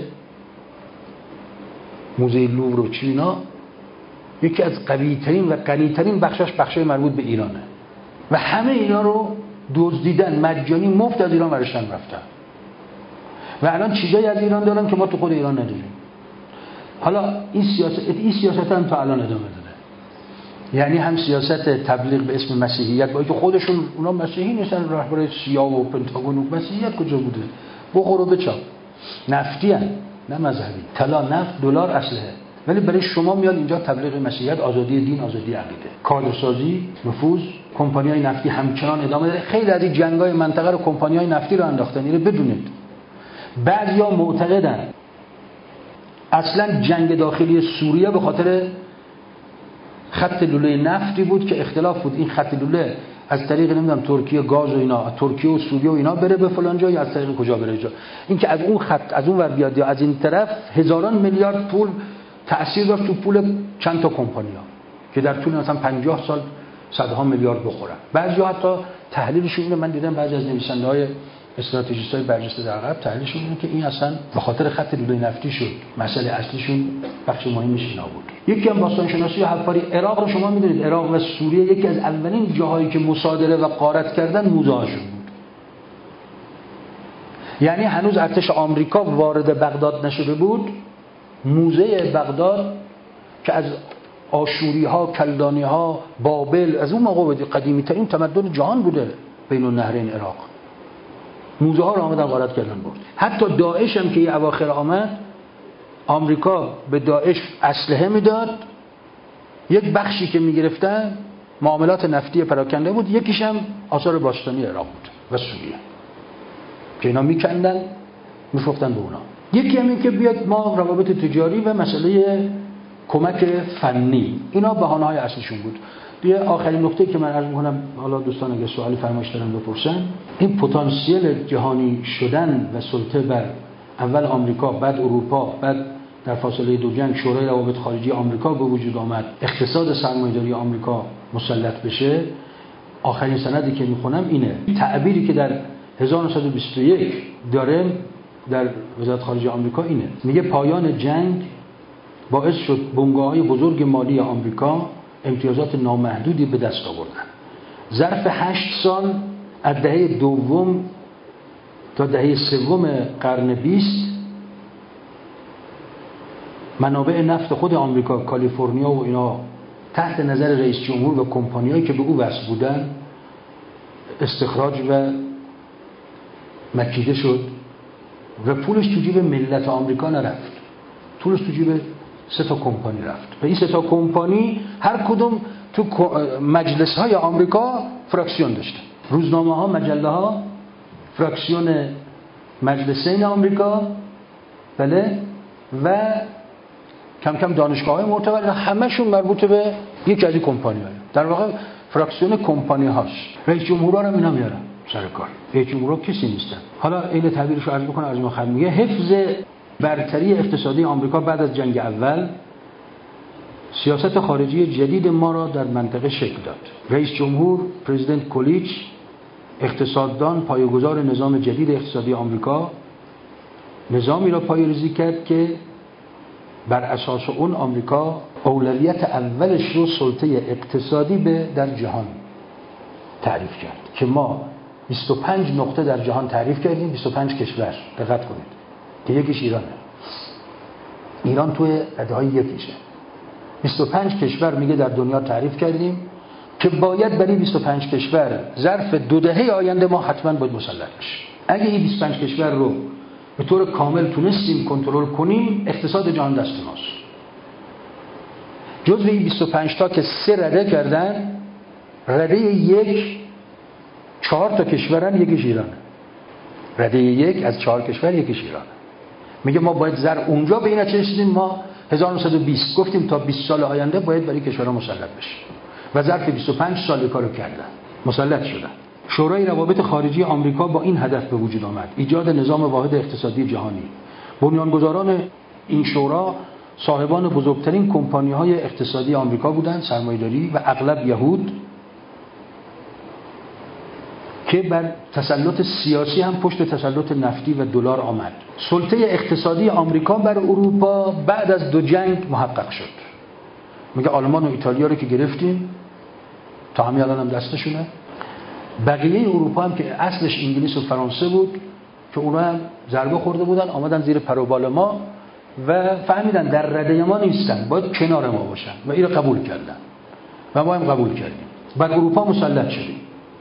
Speaker 1: موزه لوور و چینا، یکی از قوی‌ترین و غنی‌ترین بخشای مربوط به ایرانه و همه اینا رو دزدیدن، مجانی مفت از ایران ورشتن رفتن و الان چیزایی از ایران دارن که ما تو خود ایران نداریم. حالا این سیاست هم تا الان ادامه داره، یعنی هم سیاست تبلیغ به اسم مسیحیت، با اینکه خودشون اونا مسیحی نیستن، رهبر سیا و پنتاگون و مسیحیت کجا بوده، بخور و بچاپ، نفتی هن. نه مذهبی، طلا، نفت، دلار، اسلحه، ولی برای شما میاد اینجا تبلیغ مسیحیت، آزادی دین، آزادی عقیده، کادرسازی، نفوذ، کمپانی‌های نفتی همچنان ادامه داره. خیلی از این جنگ‌های منطقه رو کمپانی‌های نفتی رو انداختن. اینو بدونید. بعضیا معتقدن اصلا جنگ داخلی سوریه به خاطر خط لوله نفتی بود که اختلاف بود، این خط لوله از طریق نمیدونم ترکیه گاز و اینا، ترکیه و سوریه و اینا بره به فلان جا، یا از طریق کجا بره جا، این که از اون خط از اون ور بیاد یا از این طرف، هزاران میلیارد پول تأثیر داشت تو پول چند تا کمپانی‌ها که در طول مثلا 50 سال صدها میلیارد بخورن. بعضیا حتی تحلیلشون اینه، من دیدم بعضی از نویسنده‌های استراتژیست‌های برجسته در غرب تحلیلشون اینه که این اصلا به خاطر خط لوله نفتی شد، مسئله اصلیشون بخش مهمش اینا بود. یکی هم باستانشناسی حفاری عراق رو شما می‌دونید، عراق و سوریه یکی از اولین جاهایی که مصادره و غارت کردن موزه‌هاشون بود. یعنی هنوز ارتش آمریکا وارد بغداد نشده بود، موزه بغداد که از آشوری‌ها، کلدانی‌ها، بابل، از اون موقع بود، قدیمی‌ترین تمدن جهان بوده بین النهرین عراق، موزه ها رو آمدن غارت کردن برد. حتی داعش هم که یه اواخر آمد، آمریکا به داعش اسلحه میداد، یک بخشی که میگرفتن معاملات نفتی پراکنده بود، یکیش هم آثار باستانی عراق بود و سوریه که اینا میکندن میفروختن به اونا. یکی هم این که بیاد ما روابط تجاری و مسئله کمک فنی، اینا بهانه‌های اصلیشون بود. یه آخرین نکته که من عرض می‌کنم، حالا دوستان اگه سوالی فرمایش دارن بپرسن، این پتانسیل جهانی شدن و سلطه بر اول آمریکا، بعد اروپا، بعد در فاصله دو جنگ شورای روابط خارجی آمریکا به وجود آمد، اقتصاد سرمایه‌داری آمریکا مسلط بشه. آخرین سندی که می‌خونم اینه، تعبیری که در 1921 داره در وزارت خارجه آمریکا اینه، میگه پایان جنگ باعث شد بنگاه‌های بزرگ مالی آمریکا امتیازات نامحدودی به دست آوردن. ظرف 8 سال از دهه دوم تا دهه سوم قرن 20 منابع نفت خود آمریکا، کالیفرنیا و اینا تحت نظر رئیس جمهور و کمپانیایی که به او وصل بودن استخراج و مکیده شد و پولش تو جیب ملت آمریکا نرفت، پولش تو جیب 3 تا کمپانی رفت. و این 3 تا کمپانی هر کدوم تو مجلس‌های آمریکا فراکسیون داشتن. روزنامه‌ها، مجله‌ها فراکسیون مجلسین آمریکا، بله، و کم کم دانشگاه‌های معتبر، همه‌شون مربوط به یکی از این کمپانی‌ها. در واقع فراکسیون کمپانی‌هاست. رئیس جمهورا رو اینا میارن سر کار. رئیس جمهورا کسی نیستن. حالا این تعبیرش رو عرض می‌کنم، از مخاطب میگه حفظ برتری اقتصادی آمریکا بعد از جنگ اول سیاست خارجی جدید ما را در منطقه شکل داد. رئیس جمهور پرزیدنت کولیچ، اقتصاددان، پایه‌گذار نظام جدید اقتصادی آمریکا، نظامی را پایه‌ریزی کرد که بر اساس اون آمریکا اولویت اولش رو سلطه اقتصادی به در جهان تعریف کرد که ما 25 نقطه در جهان تعریف کردیم، 25 کشور، دقت کنید که یکیش ایرانه. ایران توی ادعای یکیشه. 25 کشور میگه در دنیا تعریف کردیم که باید برای 25 کشور ظرف 2 دهه آینده ما حتما باید مسلط بشیم. اگه این 25 کشور رو به طور کامل تونستیم کنترل کنیم، اقتصاد جهان دست ماست. جزو این 25 تا که 3 رده کردن، رده 1 4 تا کشورن، یکیش ایرانه. رده 1 از 4 کشور یکیش ایرانه. میگه ما باید اونجا به این نتیجه رسیدیم، ما 1920 گفتیم تا 20 سال آینده باید برای کشورها مسلط بشیم و ظرف 25 سال کارو کردن، مسلط شدن. شورای روابط خارجی آمریکا با این هدف به وجود آمد، ایجاد نظام واحد اقتصادی جهانی. بنیانگذاران این شورا صاحبان بزرگترین کمپانی‌های اقتصادی آمریکا بودند، سرمایه‌داری، و اغلب یهود که بر تسلط سیاسی هم پشت تسلط نفتی و دلار آمد. سلطه اقتصادی آمریکا بر اروپا بعد از 2 جنگ محقق شد. میگه آلمان و ایتالیا رو که گرفتیم تا همین الان هم دستشونه. بقیه اروپا هم که اصلش انگلیس و فرانسه بود که اونا هم ضربه خورده بودن، آمدن زیر پروبال ما و فهمیدن در رده ما نیستن، باید کنار ما باشن و این رو قبول کردن و ما هم قبول کردیم. بر اروپا مسلط شدیم.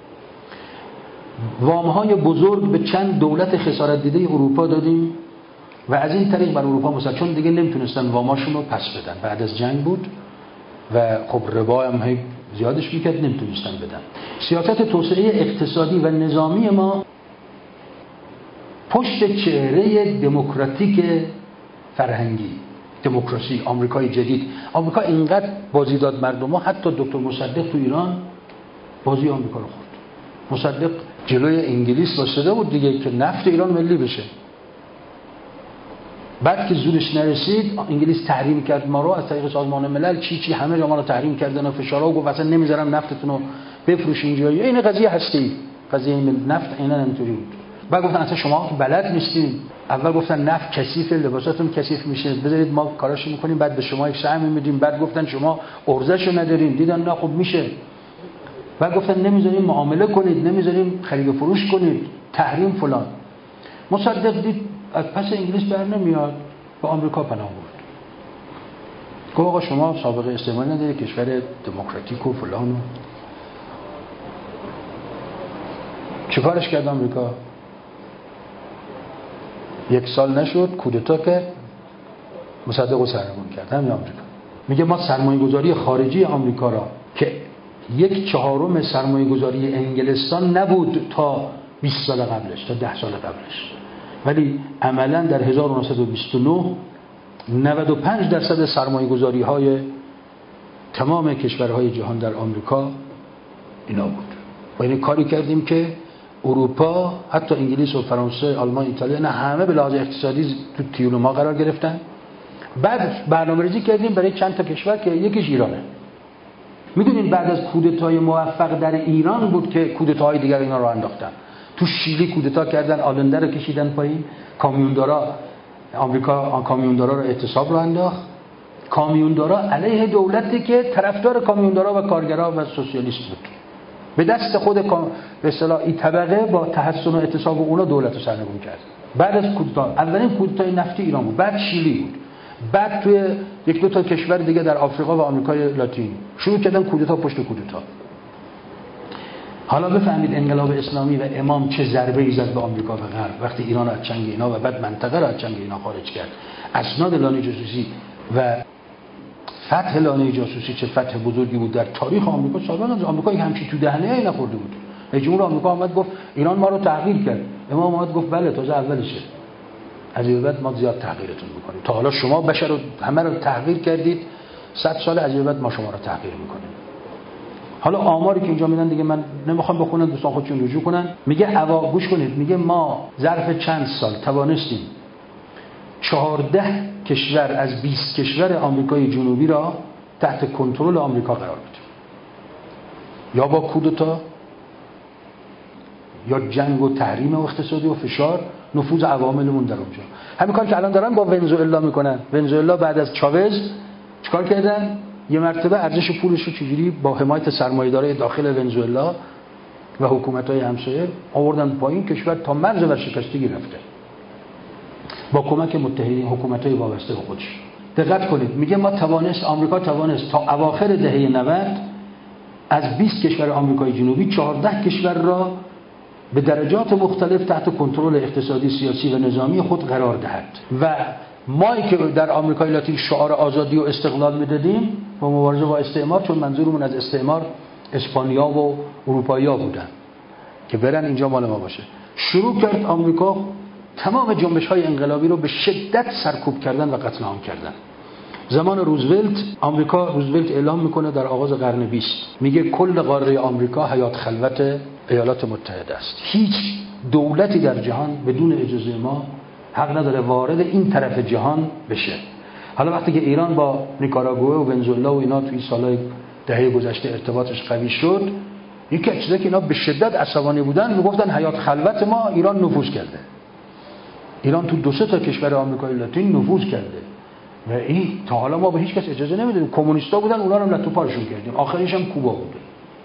Speaker 1: وام‌های بزرگ به چند دولت خسارت دیده اروپا دادیم و از این طریق بر اروپا مسلط، چون دیگه نمیتونستن واماشون رو پس بدن، بعد از جنگ بود و خب ربا هم هی زیادش میکرد، نمیتونستن بدن. سیاست توسعه اقتصادی و نظامی ما پشت چهره دموکراتیک فرهنگی، دموکراسی، آمریکای جدید. آمریکا اینقدر بازی داد مردم ها، حتی دکتر مصدق تو ایران بازی آمریکا رو خورد. مصدق جلوی انگلیس واسطه بود دیگه که نفت ایران ملی بشه. بعد که زورش نرسید انگلیس تحریم کرد ما رو از طریق سازمان ملل، چی همه جا ما رو تحریم کردن و فشارها و گفت اصلا نمیذارم نفتتون رو بفروش اینجا. این قضیه هستی، قضیه نفت اینا اینطوری بود. بعد گفتن اصلا شما که بلد نیستین. اول گفتن نفت کثیفه، لباساتون کثیف میشه، بذارید ما کاراشو میکنیم، بعد به شما یک سهم میدیم. بعد گفتن شما ارزشو ندارین، دیدن نه خب میشه. بعد گفتن نمیذاریم معامله کنید، نمیذاریم خرید و فروش کنید، تحریم فلان. مصدق دید از پس انگلیس بر نمیاد، به آمریکا پناه برد. گفت آقا شما سابقه استعمار ندارید، کشور دموکراتیک و فلان. چیکارش کرد آمریکا؟ 1 سال نشد کودتا کرد، مصدق رو سرنگون کرد. همین آمریکا میگه ما سرمایه‌گذاری خارجی آمریکا را که 1/4 سرمایه‌گذاری انگلستان نبود تا 20 سال قبلش، تا 10 سال قبلش، ولی عملا در 1929 95% سرمایه‌گذاری‌های تمام کشورهای جهان در آمریکا اینا بود. و این کاری کردیم که اروپا، حتی انگلیس و فرانسه، آلمان، ایتالیا، نه همه به لحاظ اقتصادی تو تیول ما قرار گرفتن. بعد برنامه‌ریزی کردیم برای چند تا کشور که یکیش ایرانه. میدونین بعد از کودتای موفق در ایران بود که کودتاهای دیگر اینا رو انداختن. تو شیلی کودتا کردن، آلنده رو کشیدن پایین، کامیوندارا آمریکا کامیوندارا رو اعتصاب رو انداخت. کامیوندارا علیه دولتی که طرفدار کامیوندارا و کارگرا و سوسیالیست بود. به دست خود به اصطلاح این طبقه با تحسن و اعتصاب اونا دولت رو سرنگون کرد. بعد از کودتا، اولین کودتای نفتی ایران بود، بعد شیلی بود، بعد توی 1-2 تا کشور دیگه در آفریقا و آمریکای لاتین شروع کردن کودتا پشت کودتا. حالا بفهمید انقلاب اسلامی و امام چه ضربه‌ای زد به آمریکا و غرب وقتی ایران از چنگ اینا و بعد منطقه را از چنگ اینا خارج کرد. اسناد لانه جاسوسی و فتح لانه جاسوسی چه فتح بزرگی بود در تاریخ آمریکا. سابقا آمریکا یک همچین تو دهنه ای نخورده بود. رئیس جمهور آمریکا آمد گفت ایران ما رو تحقیر کرد. امام اومد گفت بله تازه اولشه، از این بعد ما زیاد تحقیرتون میکنیم. تا حالا شما بشر رو همه رو تحقیر کردید، 100 سال از این بعد ما شما رو تحقیر میکنیم. حالا آماری که اینجا میدن دیگه من نمیخوام بخونم، دوستان خودشون رجوع کنن. میگه گوش کنید، میگه ما ظرف چند سال توانستیم 14 کشور از 20 کشور آمریکای جنوبی را تحت کنترل آمریکا قرار بدیم، یا با کودتا یا جنگ و تحریم و اقتصادی و فشار نفوذ عواملمون در اونجا. همین کاری که الان دارن با ونزوئلا میکنن. ونزوئلا بعد از چاوز چیکار کردن؟ یه مرتبه ارزش پولش رو چجوری با حمایت سرمایه‌دارای داخل ونزوئلا و حکومت‌های همسایه آوردن پایین، کشور تا مرز ورشکستگی رفته با کمک متحدین حکومت‌های وابسته به خودش. دقت کنید، میگه آمریکا توانست تا اواخر دهه 90 از 20 کشور آمریکای جنوبی 14 کشور را به درجات مختلف تحت کنترل اقتصادی، سیاسی و نظامی خود قرار دهد. و ما که در آمریکای لاتین شعار آزادی و استقلال میدادیم با مبارزه با استعمار، چون منظورمون از استعمار اسپانیا و اروپایی‌ها بودن که برن اینجا مال ما باشه، شروع کرد آمریکا تمام جنبش‌های انقلابی رو به شدت سرکوب کردن و قتل عام کردن. زمان روزولت اعلام میکنه در آغاز قرن 20، میگه کل قاره آمریکا حیات خلوت ایالات متحده است. هیچ دولتی در جهان بدون اجازه ما حق نداره وارد این طرف جهان بشه. حالا وقتی که ایران با نیکاراگوئه و ونزوئلا و اینا توی سالهای دهه گذشته ارتباطش قوی شد، یکی از چیزایی که اینا به شدت عصبانی بودن میگفتن حیات خلوت ما ایران نفوذ کرده. ایران تو 2-3 تا کشور آمریکای لاتین نفوذ کرده و این تا حالا ما به هیچ کس اجازه نمیدادیم. کمونیستا بودن، اونا رو هم لتو پارشون کردیم، آخرش هم کوبا بوده.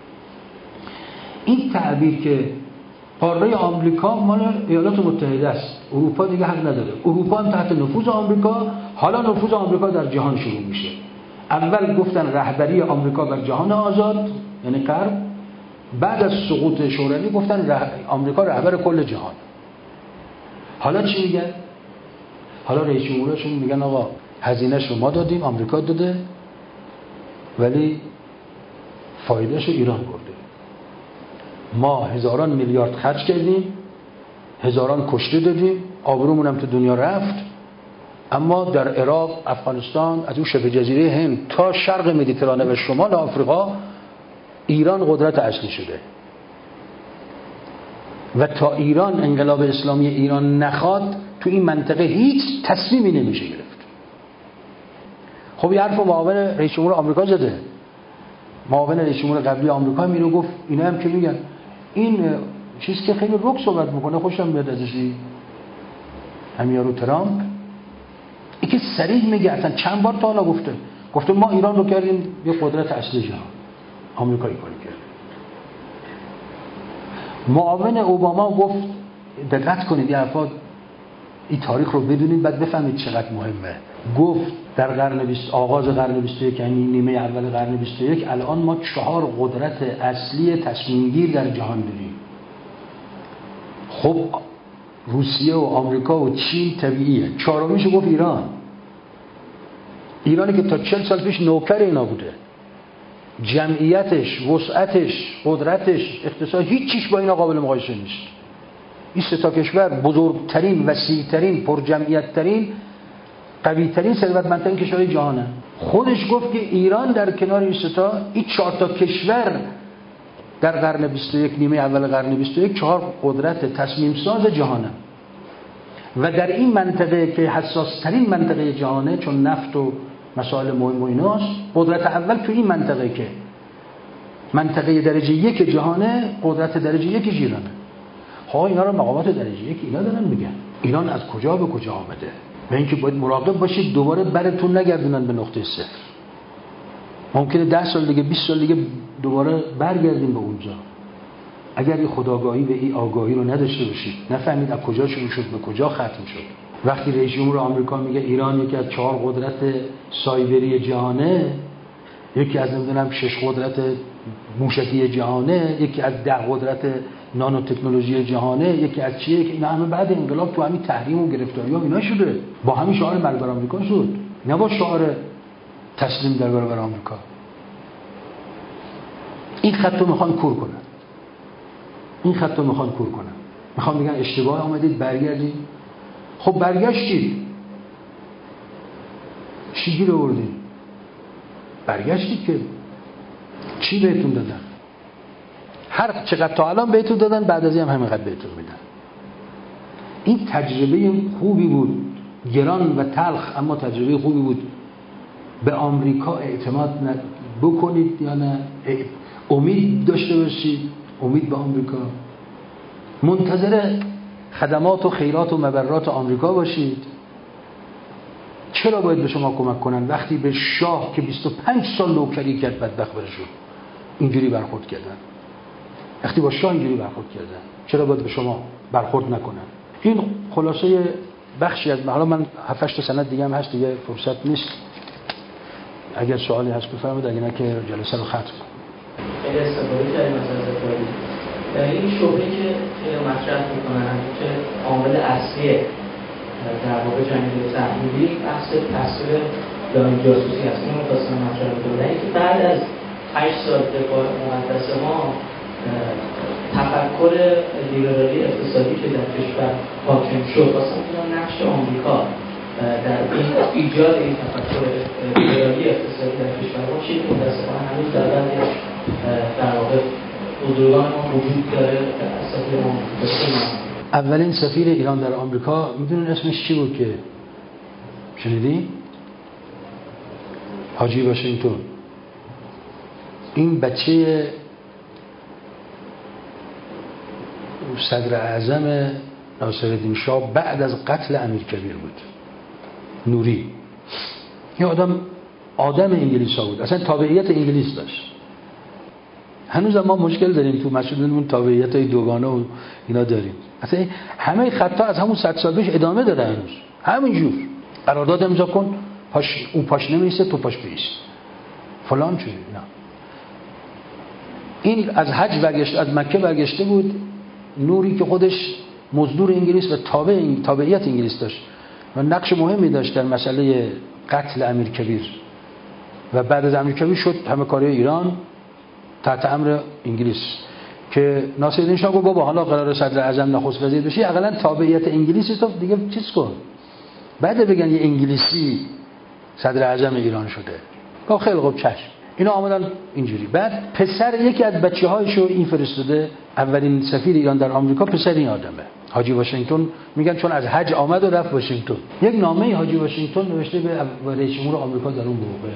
Speaker 1: این تعبیر که قاره آمریکا مال ایالات متحده است، اروپا دیگه حق نداره، اروپا هم تحت نفوذ آمریکا، حالا نفوذ آمریکا در جهان شروع میشه. اول گفتن رهبری آمریکا بر جهان آزاد یعنی غرب، بعد از سقوط شوروی گفتن آمریکا رهبر کل جهان. حالا چی میگن؟ حالا رئیس جمهورشون میگن آقا هزینه‌شو ما دادیم، آمریکا داده، ولی فایدهشو ایران برده. ما هزاران میلیارد خرج کردیم، هزاران کشته دادیم، آبرومون هم تو دنیا رفت، اما در عراق، افغانستان، از اون شبه جزیره هند تا شرق مدیترانه و شمال آفریقا ایران قدرت اصلی شده و تا ایران انقلاب اسلامی ایران نخواد تو این منطقه هیچ تصمیمی نمیشه گرفت. خب یه حرف معاون رئیس جمهور آمریکا زده، معاون رئیس جمهور قبلی آمریکا میره گفت اینا هم که میگن این چیزی که خیلی رک صحبت میکنه، خوشم میاد ازش، همین یارو ترامپ، این که صریح میگه، اصلا چند بار تا حالا گفته ما ایران رو کردیم یه قدرت اصلی جهان، آمریکایی کاری کرد. معاون اوباما گفت دقت کنید یه حرفا، این تاریخ رو بدونید بعد بفهمید چقدر مهمه. گفت در آغاز قرن 21 یعنی نیمه اول قرن 21 الان ما 4 قدرت اصلی تصمیم گیر در جهان داریم. خب روسیه و آمریکا و چین طبیعیه، چهارمیشو گفت ایرانی که تا 40 سال پیش نوکر اینا بوده، جمعیتش، وسعتش، قدرتش، اقتصاد، هیچ چیز با اینا قابل مقایسه نیست. این 3 تا کشور بزرگترین، وسیعترین، پرجمعیتترین، قویترین، ثروتمندترین کشورهای جهانه. خودش گفت که ایران در کنار این 3 تا، این 4 تا کشور در قرن 21 نیمه اول قرن 21 4 قدرت تصمیم ساز جهانه و در این منطقه که حساس ترین منطقه جهانه چون نفت و مسائل مهم و ایناست، قدرت اول تو این منطقه که منطقه درجه 1 جهانه، قدرت درجه 1 ایرانه. ها اینا رو مقامات درجه 1 اینا دارن میگن. ایران از کجا به کجا آمده؟ و اینکه باید مراقب باشید دوباره برتون نگردونن به نقطه صفر. ممکنه 10 سال دیگه، 20 سال دیگه دوباره برگردیم به اونجا. اگر این خودآگاهی و این آگاهی رو نداشته باشید، نفهمید از کجا شروع شد به کجا ختم شد. وقتی رئیس جمهور آمریکا میگه ایران یکی از 4 قدرت سایبری جهانه، یکی از نمیدونم 6 قدرت موشکی جهانه، یکی از 10 قدرت نانو تکنولوژی جهانه، یکی از چیه، که اینا همه بعد انقلاب تو همین تحریم و گرفتاری ها اینا شده، با همین شعار مرگ بر آمریکا شد، نه با شعار تسلیم در برابر آمریکا. این خط رو میخوان کور کنن، میخوان بگن اشتباه آمدید برگردید. خب برگشتید، چی گیر آوردید؟ برگشتید که چی بهتون دادن؟ هر چقدر تا الان بهتون دادن، بعد از این هم همینقدر بهتون میدن. این تجربه خوبی بود، گران و تلخ، اما تجربه خوبی بود. به آمریکا اعتماد بکنید یا نه، امید داشته باشید، امید به آمریکا، منتظر خدمات و خیرات و مبرات آمریکا باشید. چرا باید به شما کمک کنن وقتی به شاه که 25 سال نوکری کرد بدبخت برشون اینجوری برخورد کردن؟ وقتی با شاه اینجوری برخورد کردن، چرا باید به شما برخورد نکنن؟ این خلاصه بخشی از حالا من 7-8 تا سند دیگه هم هست، دیگه فرصت نیست. اگر سوالی هست بفرمایید، اگه نه که جلسه رو ختم کنم.
Speaker 2: خیلی استفاده کردیم از این شبهه که خیلی مطرح میکنن که عامل اصلی در واقع جنگ تحمیلی بحث تصویر لایه جاسوسی هست. اینو می‌خواستم مطرح کنم که بعد از 8 سال دفاع مقدس ما تفکر لیبرالی اقتصادی که در کشور حاکم شد، واسه اون نقش آمریکا در این ایجاد این تفکر لیبرالی اقتصادی در کشور ما چیزی متأسفانه هنوز در بعضی در واقع بزرگان ما وجود داره. اساسی ما
Speaker 1: اولین سفیر ایران در آمریکا میدونین اسمش چی بود که شنیدین؟ حاجی واشنگتن. این بچه صدر اعظم ناصرالدین شاه بعد از قتل امیرکبیر بود. نوری این آدم انگلیسا بود، اصلا تابعیت انگلیس داشت. هنوز ما مشکل داریم تو مسئولینمون تابعیت‌های دوگانه و اینا داریم. اصلا همه خطا از همون 100 سال پیش ادامه داره هنوز. همینجور قرارداد امضا کن، او پاش نمیسته تو پاش بیست فلان چه اینا. این از حج برگشت، از مکه برگشته بود. نوری که خودش مزدور انگلیس و تابعیت انگلیس داشت و نقش مهمی داشت در مسئله قتل امیرکبیر و بعد از امیرکبیر شد همه کاری ایران تحت امر انگلیس که ناصرالدین شاه گفت بابا حالا قرار صدر اعظم نخست وزیر بشی، اقلا تابعیت انگلیسی تو دیگه چیز کن، بعد بگن یه انگلیسی صدر اعظم ایران شده. گفت خیلی خوب چشم. اینا آمدن اینجوری. بعد پسر یکی از بچه‌هایشو این فرستاده، اولین سفیر ایران در آمریکا پسر این آدمه، حاجی واشنگتن. میگن چون از حج آمد و رفت واشنگتن. یک نامه حاجی واشنگتن نوشته به رئیس جمهور آمریکا در اون موقع.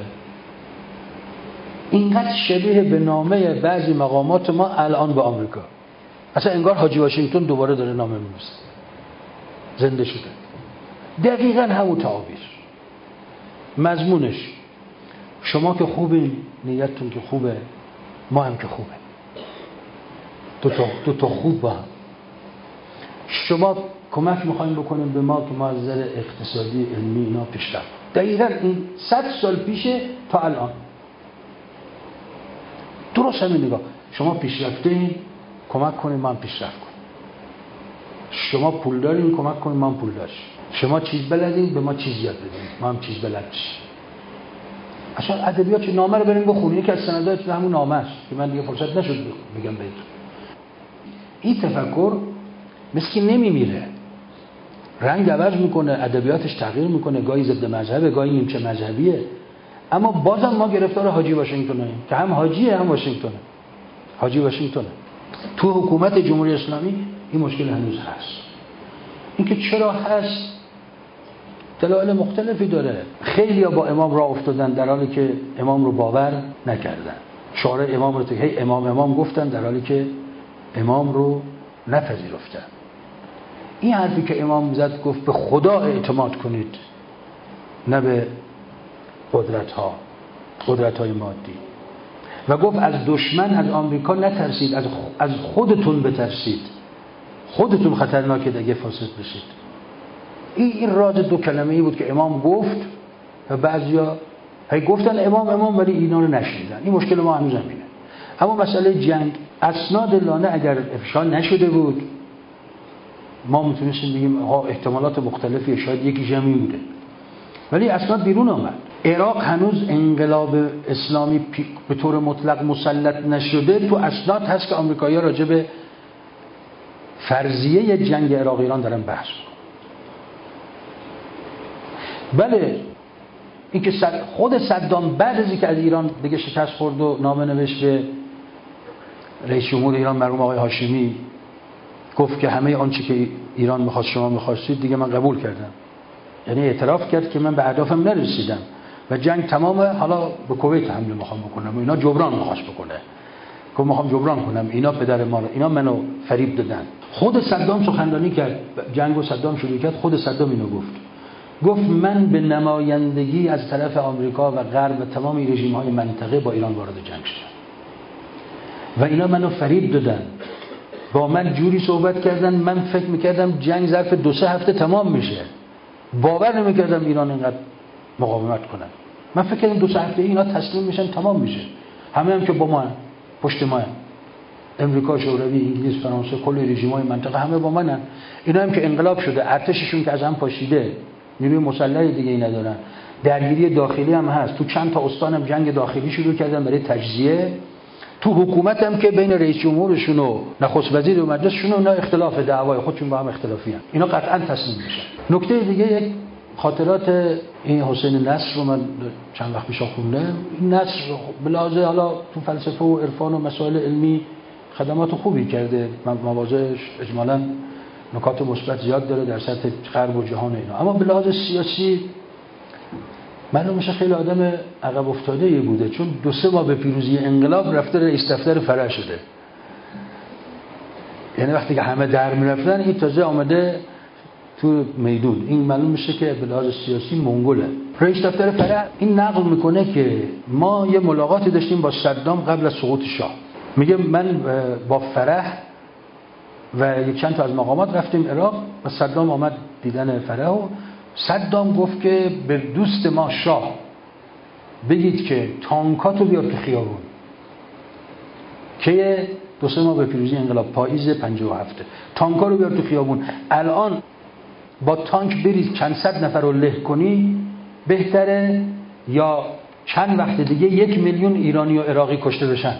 Speaker 1: اینقدر شبیه به نامه بعضی مقامات ما الان به آمریکا. اصلا انگار حاجی واشنگتن دوباره داره نامه می‌نویسه. زنده شده. دقیقاً همون تعابیر. مضمونش شما که خوبین، نیتتون که خوبه، ما هم که خوبه. دو تا خوب با هم. شما کمک می‌خوایم بکنیم به ما که ما از نظر اقتصادی، علمی اینا پیشرفت. دقیقاً این 100 سال پیشه تا الان. درست همین نگاه. شما پیشرفتین، کمک کنیم من پیشرفت کنم. شما پول دارین، کمک کنیم من پول دارم. شما چیز بلدین، به ما چیز یاد بدین، ما هم چیز بلد بشیم. اصلا ادبیات نامه رو بریم بخونید، یکی از سندات همون نامه است که من دیگه فرصت نشد بگم بهتون. این تفکر مسکی نمیمیره، رنگ عوض میکنه، ادبیاتش تغییر میکنه، گاهی ضد مذهبه، گاهی نیمچه مذهبیه، اما بازم ما گرفتار حاجی واشنگتنیم که هم حاجیه هم واشنگتنه. حاجی واشنگتنه. تو حکومت جمهوری اسلامی این مشکل هنوز هست. اینکه چرا هست دلایل مختلفی داره. خیلی با امام راه افتادن در حالی که امام رو باور نکردن. شعار امام رو هی امام گفتن در حالی که امام رو نپذیرفتن. این حرفی که امام زد، گفت به خدا اعتماد کنید نه به قدرت‌های مادی، و گفت از دشمن، از آمریکا نترسید، از خودتون بترسید. خودتون خطرناکه اگه فاسد بشید. این راز دو کلمه‌ای بود که امام گفت و بعضیا هی گفتن امام ولی اینا رو نشنیدن. این مشکل ما هنوز همینه. اما مسئله جنگ، اسناد لانه اگر افشا نشده بود ما میتونستیم بگیم احتمالات مختلفی، شاید یکی جمعی بوده، ولی اسناد بیرون آمد. عراق هنوز انقلاب اسلامی به طور مطلق مسلط نشده، تو اسناد هست که آمریکایی‌ها راجع به فرضیه جنگ عراق ایران دارن بحث می‌کنن. بله اینکه خود صدام بعد از اینکه از ایران دیگه شکست خورد و نامه نوشت به رئیس جمهور ایران مرحوم آقای هاشمی، گفت که همه آنچه که ایران می‌خواست شما می‌خواستید دیگه من قبول کردم. یعنی اعتراف کرد که من به اهدافم نرسیدم و جنگ تمامه، حالا به کویت حمله می‌خوام بکنم و اینا جبران می‌خواست بکنه. که می‌خوام جبران کنم، اینا پدر ما رو، اینا منو فریب دادن. خود صدام سخنرانی کرد، جنگو صدام شروع کرد، خود صدام اینو گفت من به نمایندگی از طرف آمریکا و غرب و تمام رژیم‌های منطقه با ایران وارد جنگ شدم و اینا منو فریب دادن، با من جوری صحبت کردن من فکر می‌کردم جنگ ظرف 2-3 هفته تمام میشه. باور نمی‌کردم ایران اینقدر مقاومت کنن. من فکر کردم 2-3 هفته اینا تسلیم میشن تمام میشه. همه هم که با ما پشت ما، امریکا، شوروی، انگلیس، فرانسه، کل رژیم‌های منطقه همه با منن. اینا هم که انقلاب شده، ارتششون که از هم پاشیده، نیروی مسلح دیگه ای ندارن، درگیری داخلی هم هست. تو چند تا استان هم جنگ داخلی شروع کردن برای تجزیه. تو حکومت هم که بین رئیس جمهورشون و نخست وزیر و مجلسشون اینا اختلاف دعوای خودشون با هم اختلافی هستن. اینا قطعا تسلیم میشن. نکته دیگه، یک خاطرات این حسین نصر رو من چند وقت پیش خوندم. این نصر بلازه حالا تو فلسفه و عرفان و مسائل علمی خدمات خوبی کرده، مواضعش اجمالاً نکات مثبت زیاد داره در سطح غرب و جهان اینا، اما به لحاظ سیاسی معلوم میشه خیلی آدم عقب افتاده‌ای بوده، چون 2-3 ماه به پیروزی انقلاب رفته رئیس دفتر فرع شده. یعنی وقتی که همه در میرفتن این تازه آمده تو میدون. این معلوم میشه که به لحاظ سیاسی منگوله. رئیس دفتر فرح این نقل میکنه که ما یه ملاقاتی داشتیم با صدام قبل از سقوط شاه. میگه من با فرح و چند تا از مقامات رفتیم عراق و صدام آمد دیدن فرح و صدام گفت که به دوست ما شاه بگید که تانکاتو بیار تو خیابون. که 2-3 ماه به پیروزی انقلاب پاییز 57 تانکا رو بیار تو خیابون. الان با تانک برید چند صد نفر رو له کنی بهتره یا چند وقت دیگه 1 میلیون ایرانی و عراقی کشته بشن.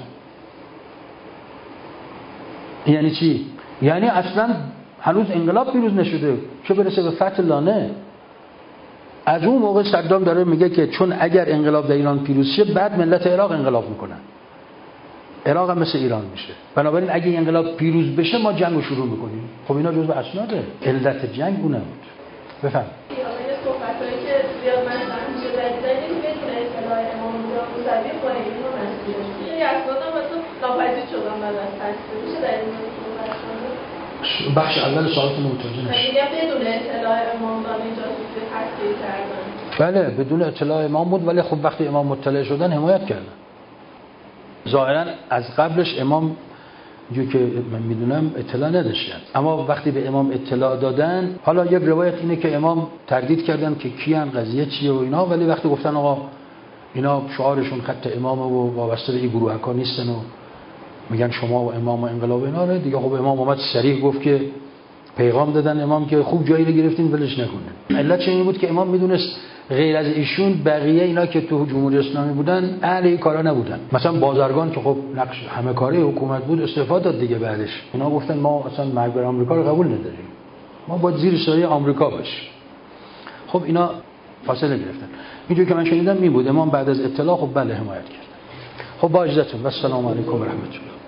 Speaker 1: یعنی چی؟ یعنی اصلا هنوز انقلاب پیروز نشده چه برسه به فتح لانه. از اون موقع صدام داره میگه که چون اگر انقلاب در ایران پیروز شه بعد ملت عراق انقلاب میکنن، عراق هم مثل ایران میشه. بنابراین اگه انقلاب پیروز بشه ما جنگ رو شروع میکنیم. خب اینا جزء اسناده. علت جنگ اون نبود. بفهم.
Speaker 3: صحبتایی که زیاد مطرح میشه در بدون اطلاع امام موسوی خمینی رو مسئولش. این اسناد هم مثلا ناپدید شدن بعد از تصویب. میشه در این مورد صحبت کنید؟
Speaker 1: بخش اول سوالتون متوجه نشد.
Speaker 3: میگم بدون اطلاع امام دانه جاسوسی تصفیه کردن.
Speaker 1: بله بدون اطلاع امام بود، ولی خب وقتی امام مطلع شدن حمایت کردن. ظاهرا از قبلش امام جو که من میدونم اطلاع نداشتن، اما وقتی به امام اطلاع دادن، حالا یک روایت اینه که امام تردید کردن که کیان قضیه چیه و اینا، ولی وقتی گفتن آقا اینا شعارشون خط امامه و وابسته به این گروهکا نیستن و میگن شما و امام و انقلاب اینا رو دیگه، خب امام اومد صریح گفت که پیغام دادن امام که خوب جایی رو گرفتین ولش نکنه. علت این بود که امام میدونست غیر از ایشون بقیه اینا که تو جمهوری اسلامی بودن اهل این کارا نبودن. مثلا بازرگان که خب نقش همه کاره حکومت بود استعفا داد دیگه بعدش. اینا گفتن ما اصلا مرگ بر آمریکا رو قبول نداریم، ما باید زیر سایه آمریکا باشیم. خب اینا فاصله گرفتن. اینجوری که من شنیدم می بود امام بعد از اطلاع خب بله حمایت کرد. خب با اجازهتون و السلام علیکم و رحمت الله.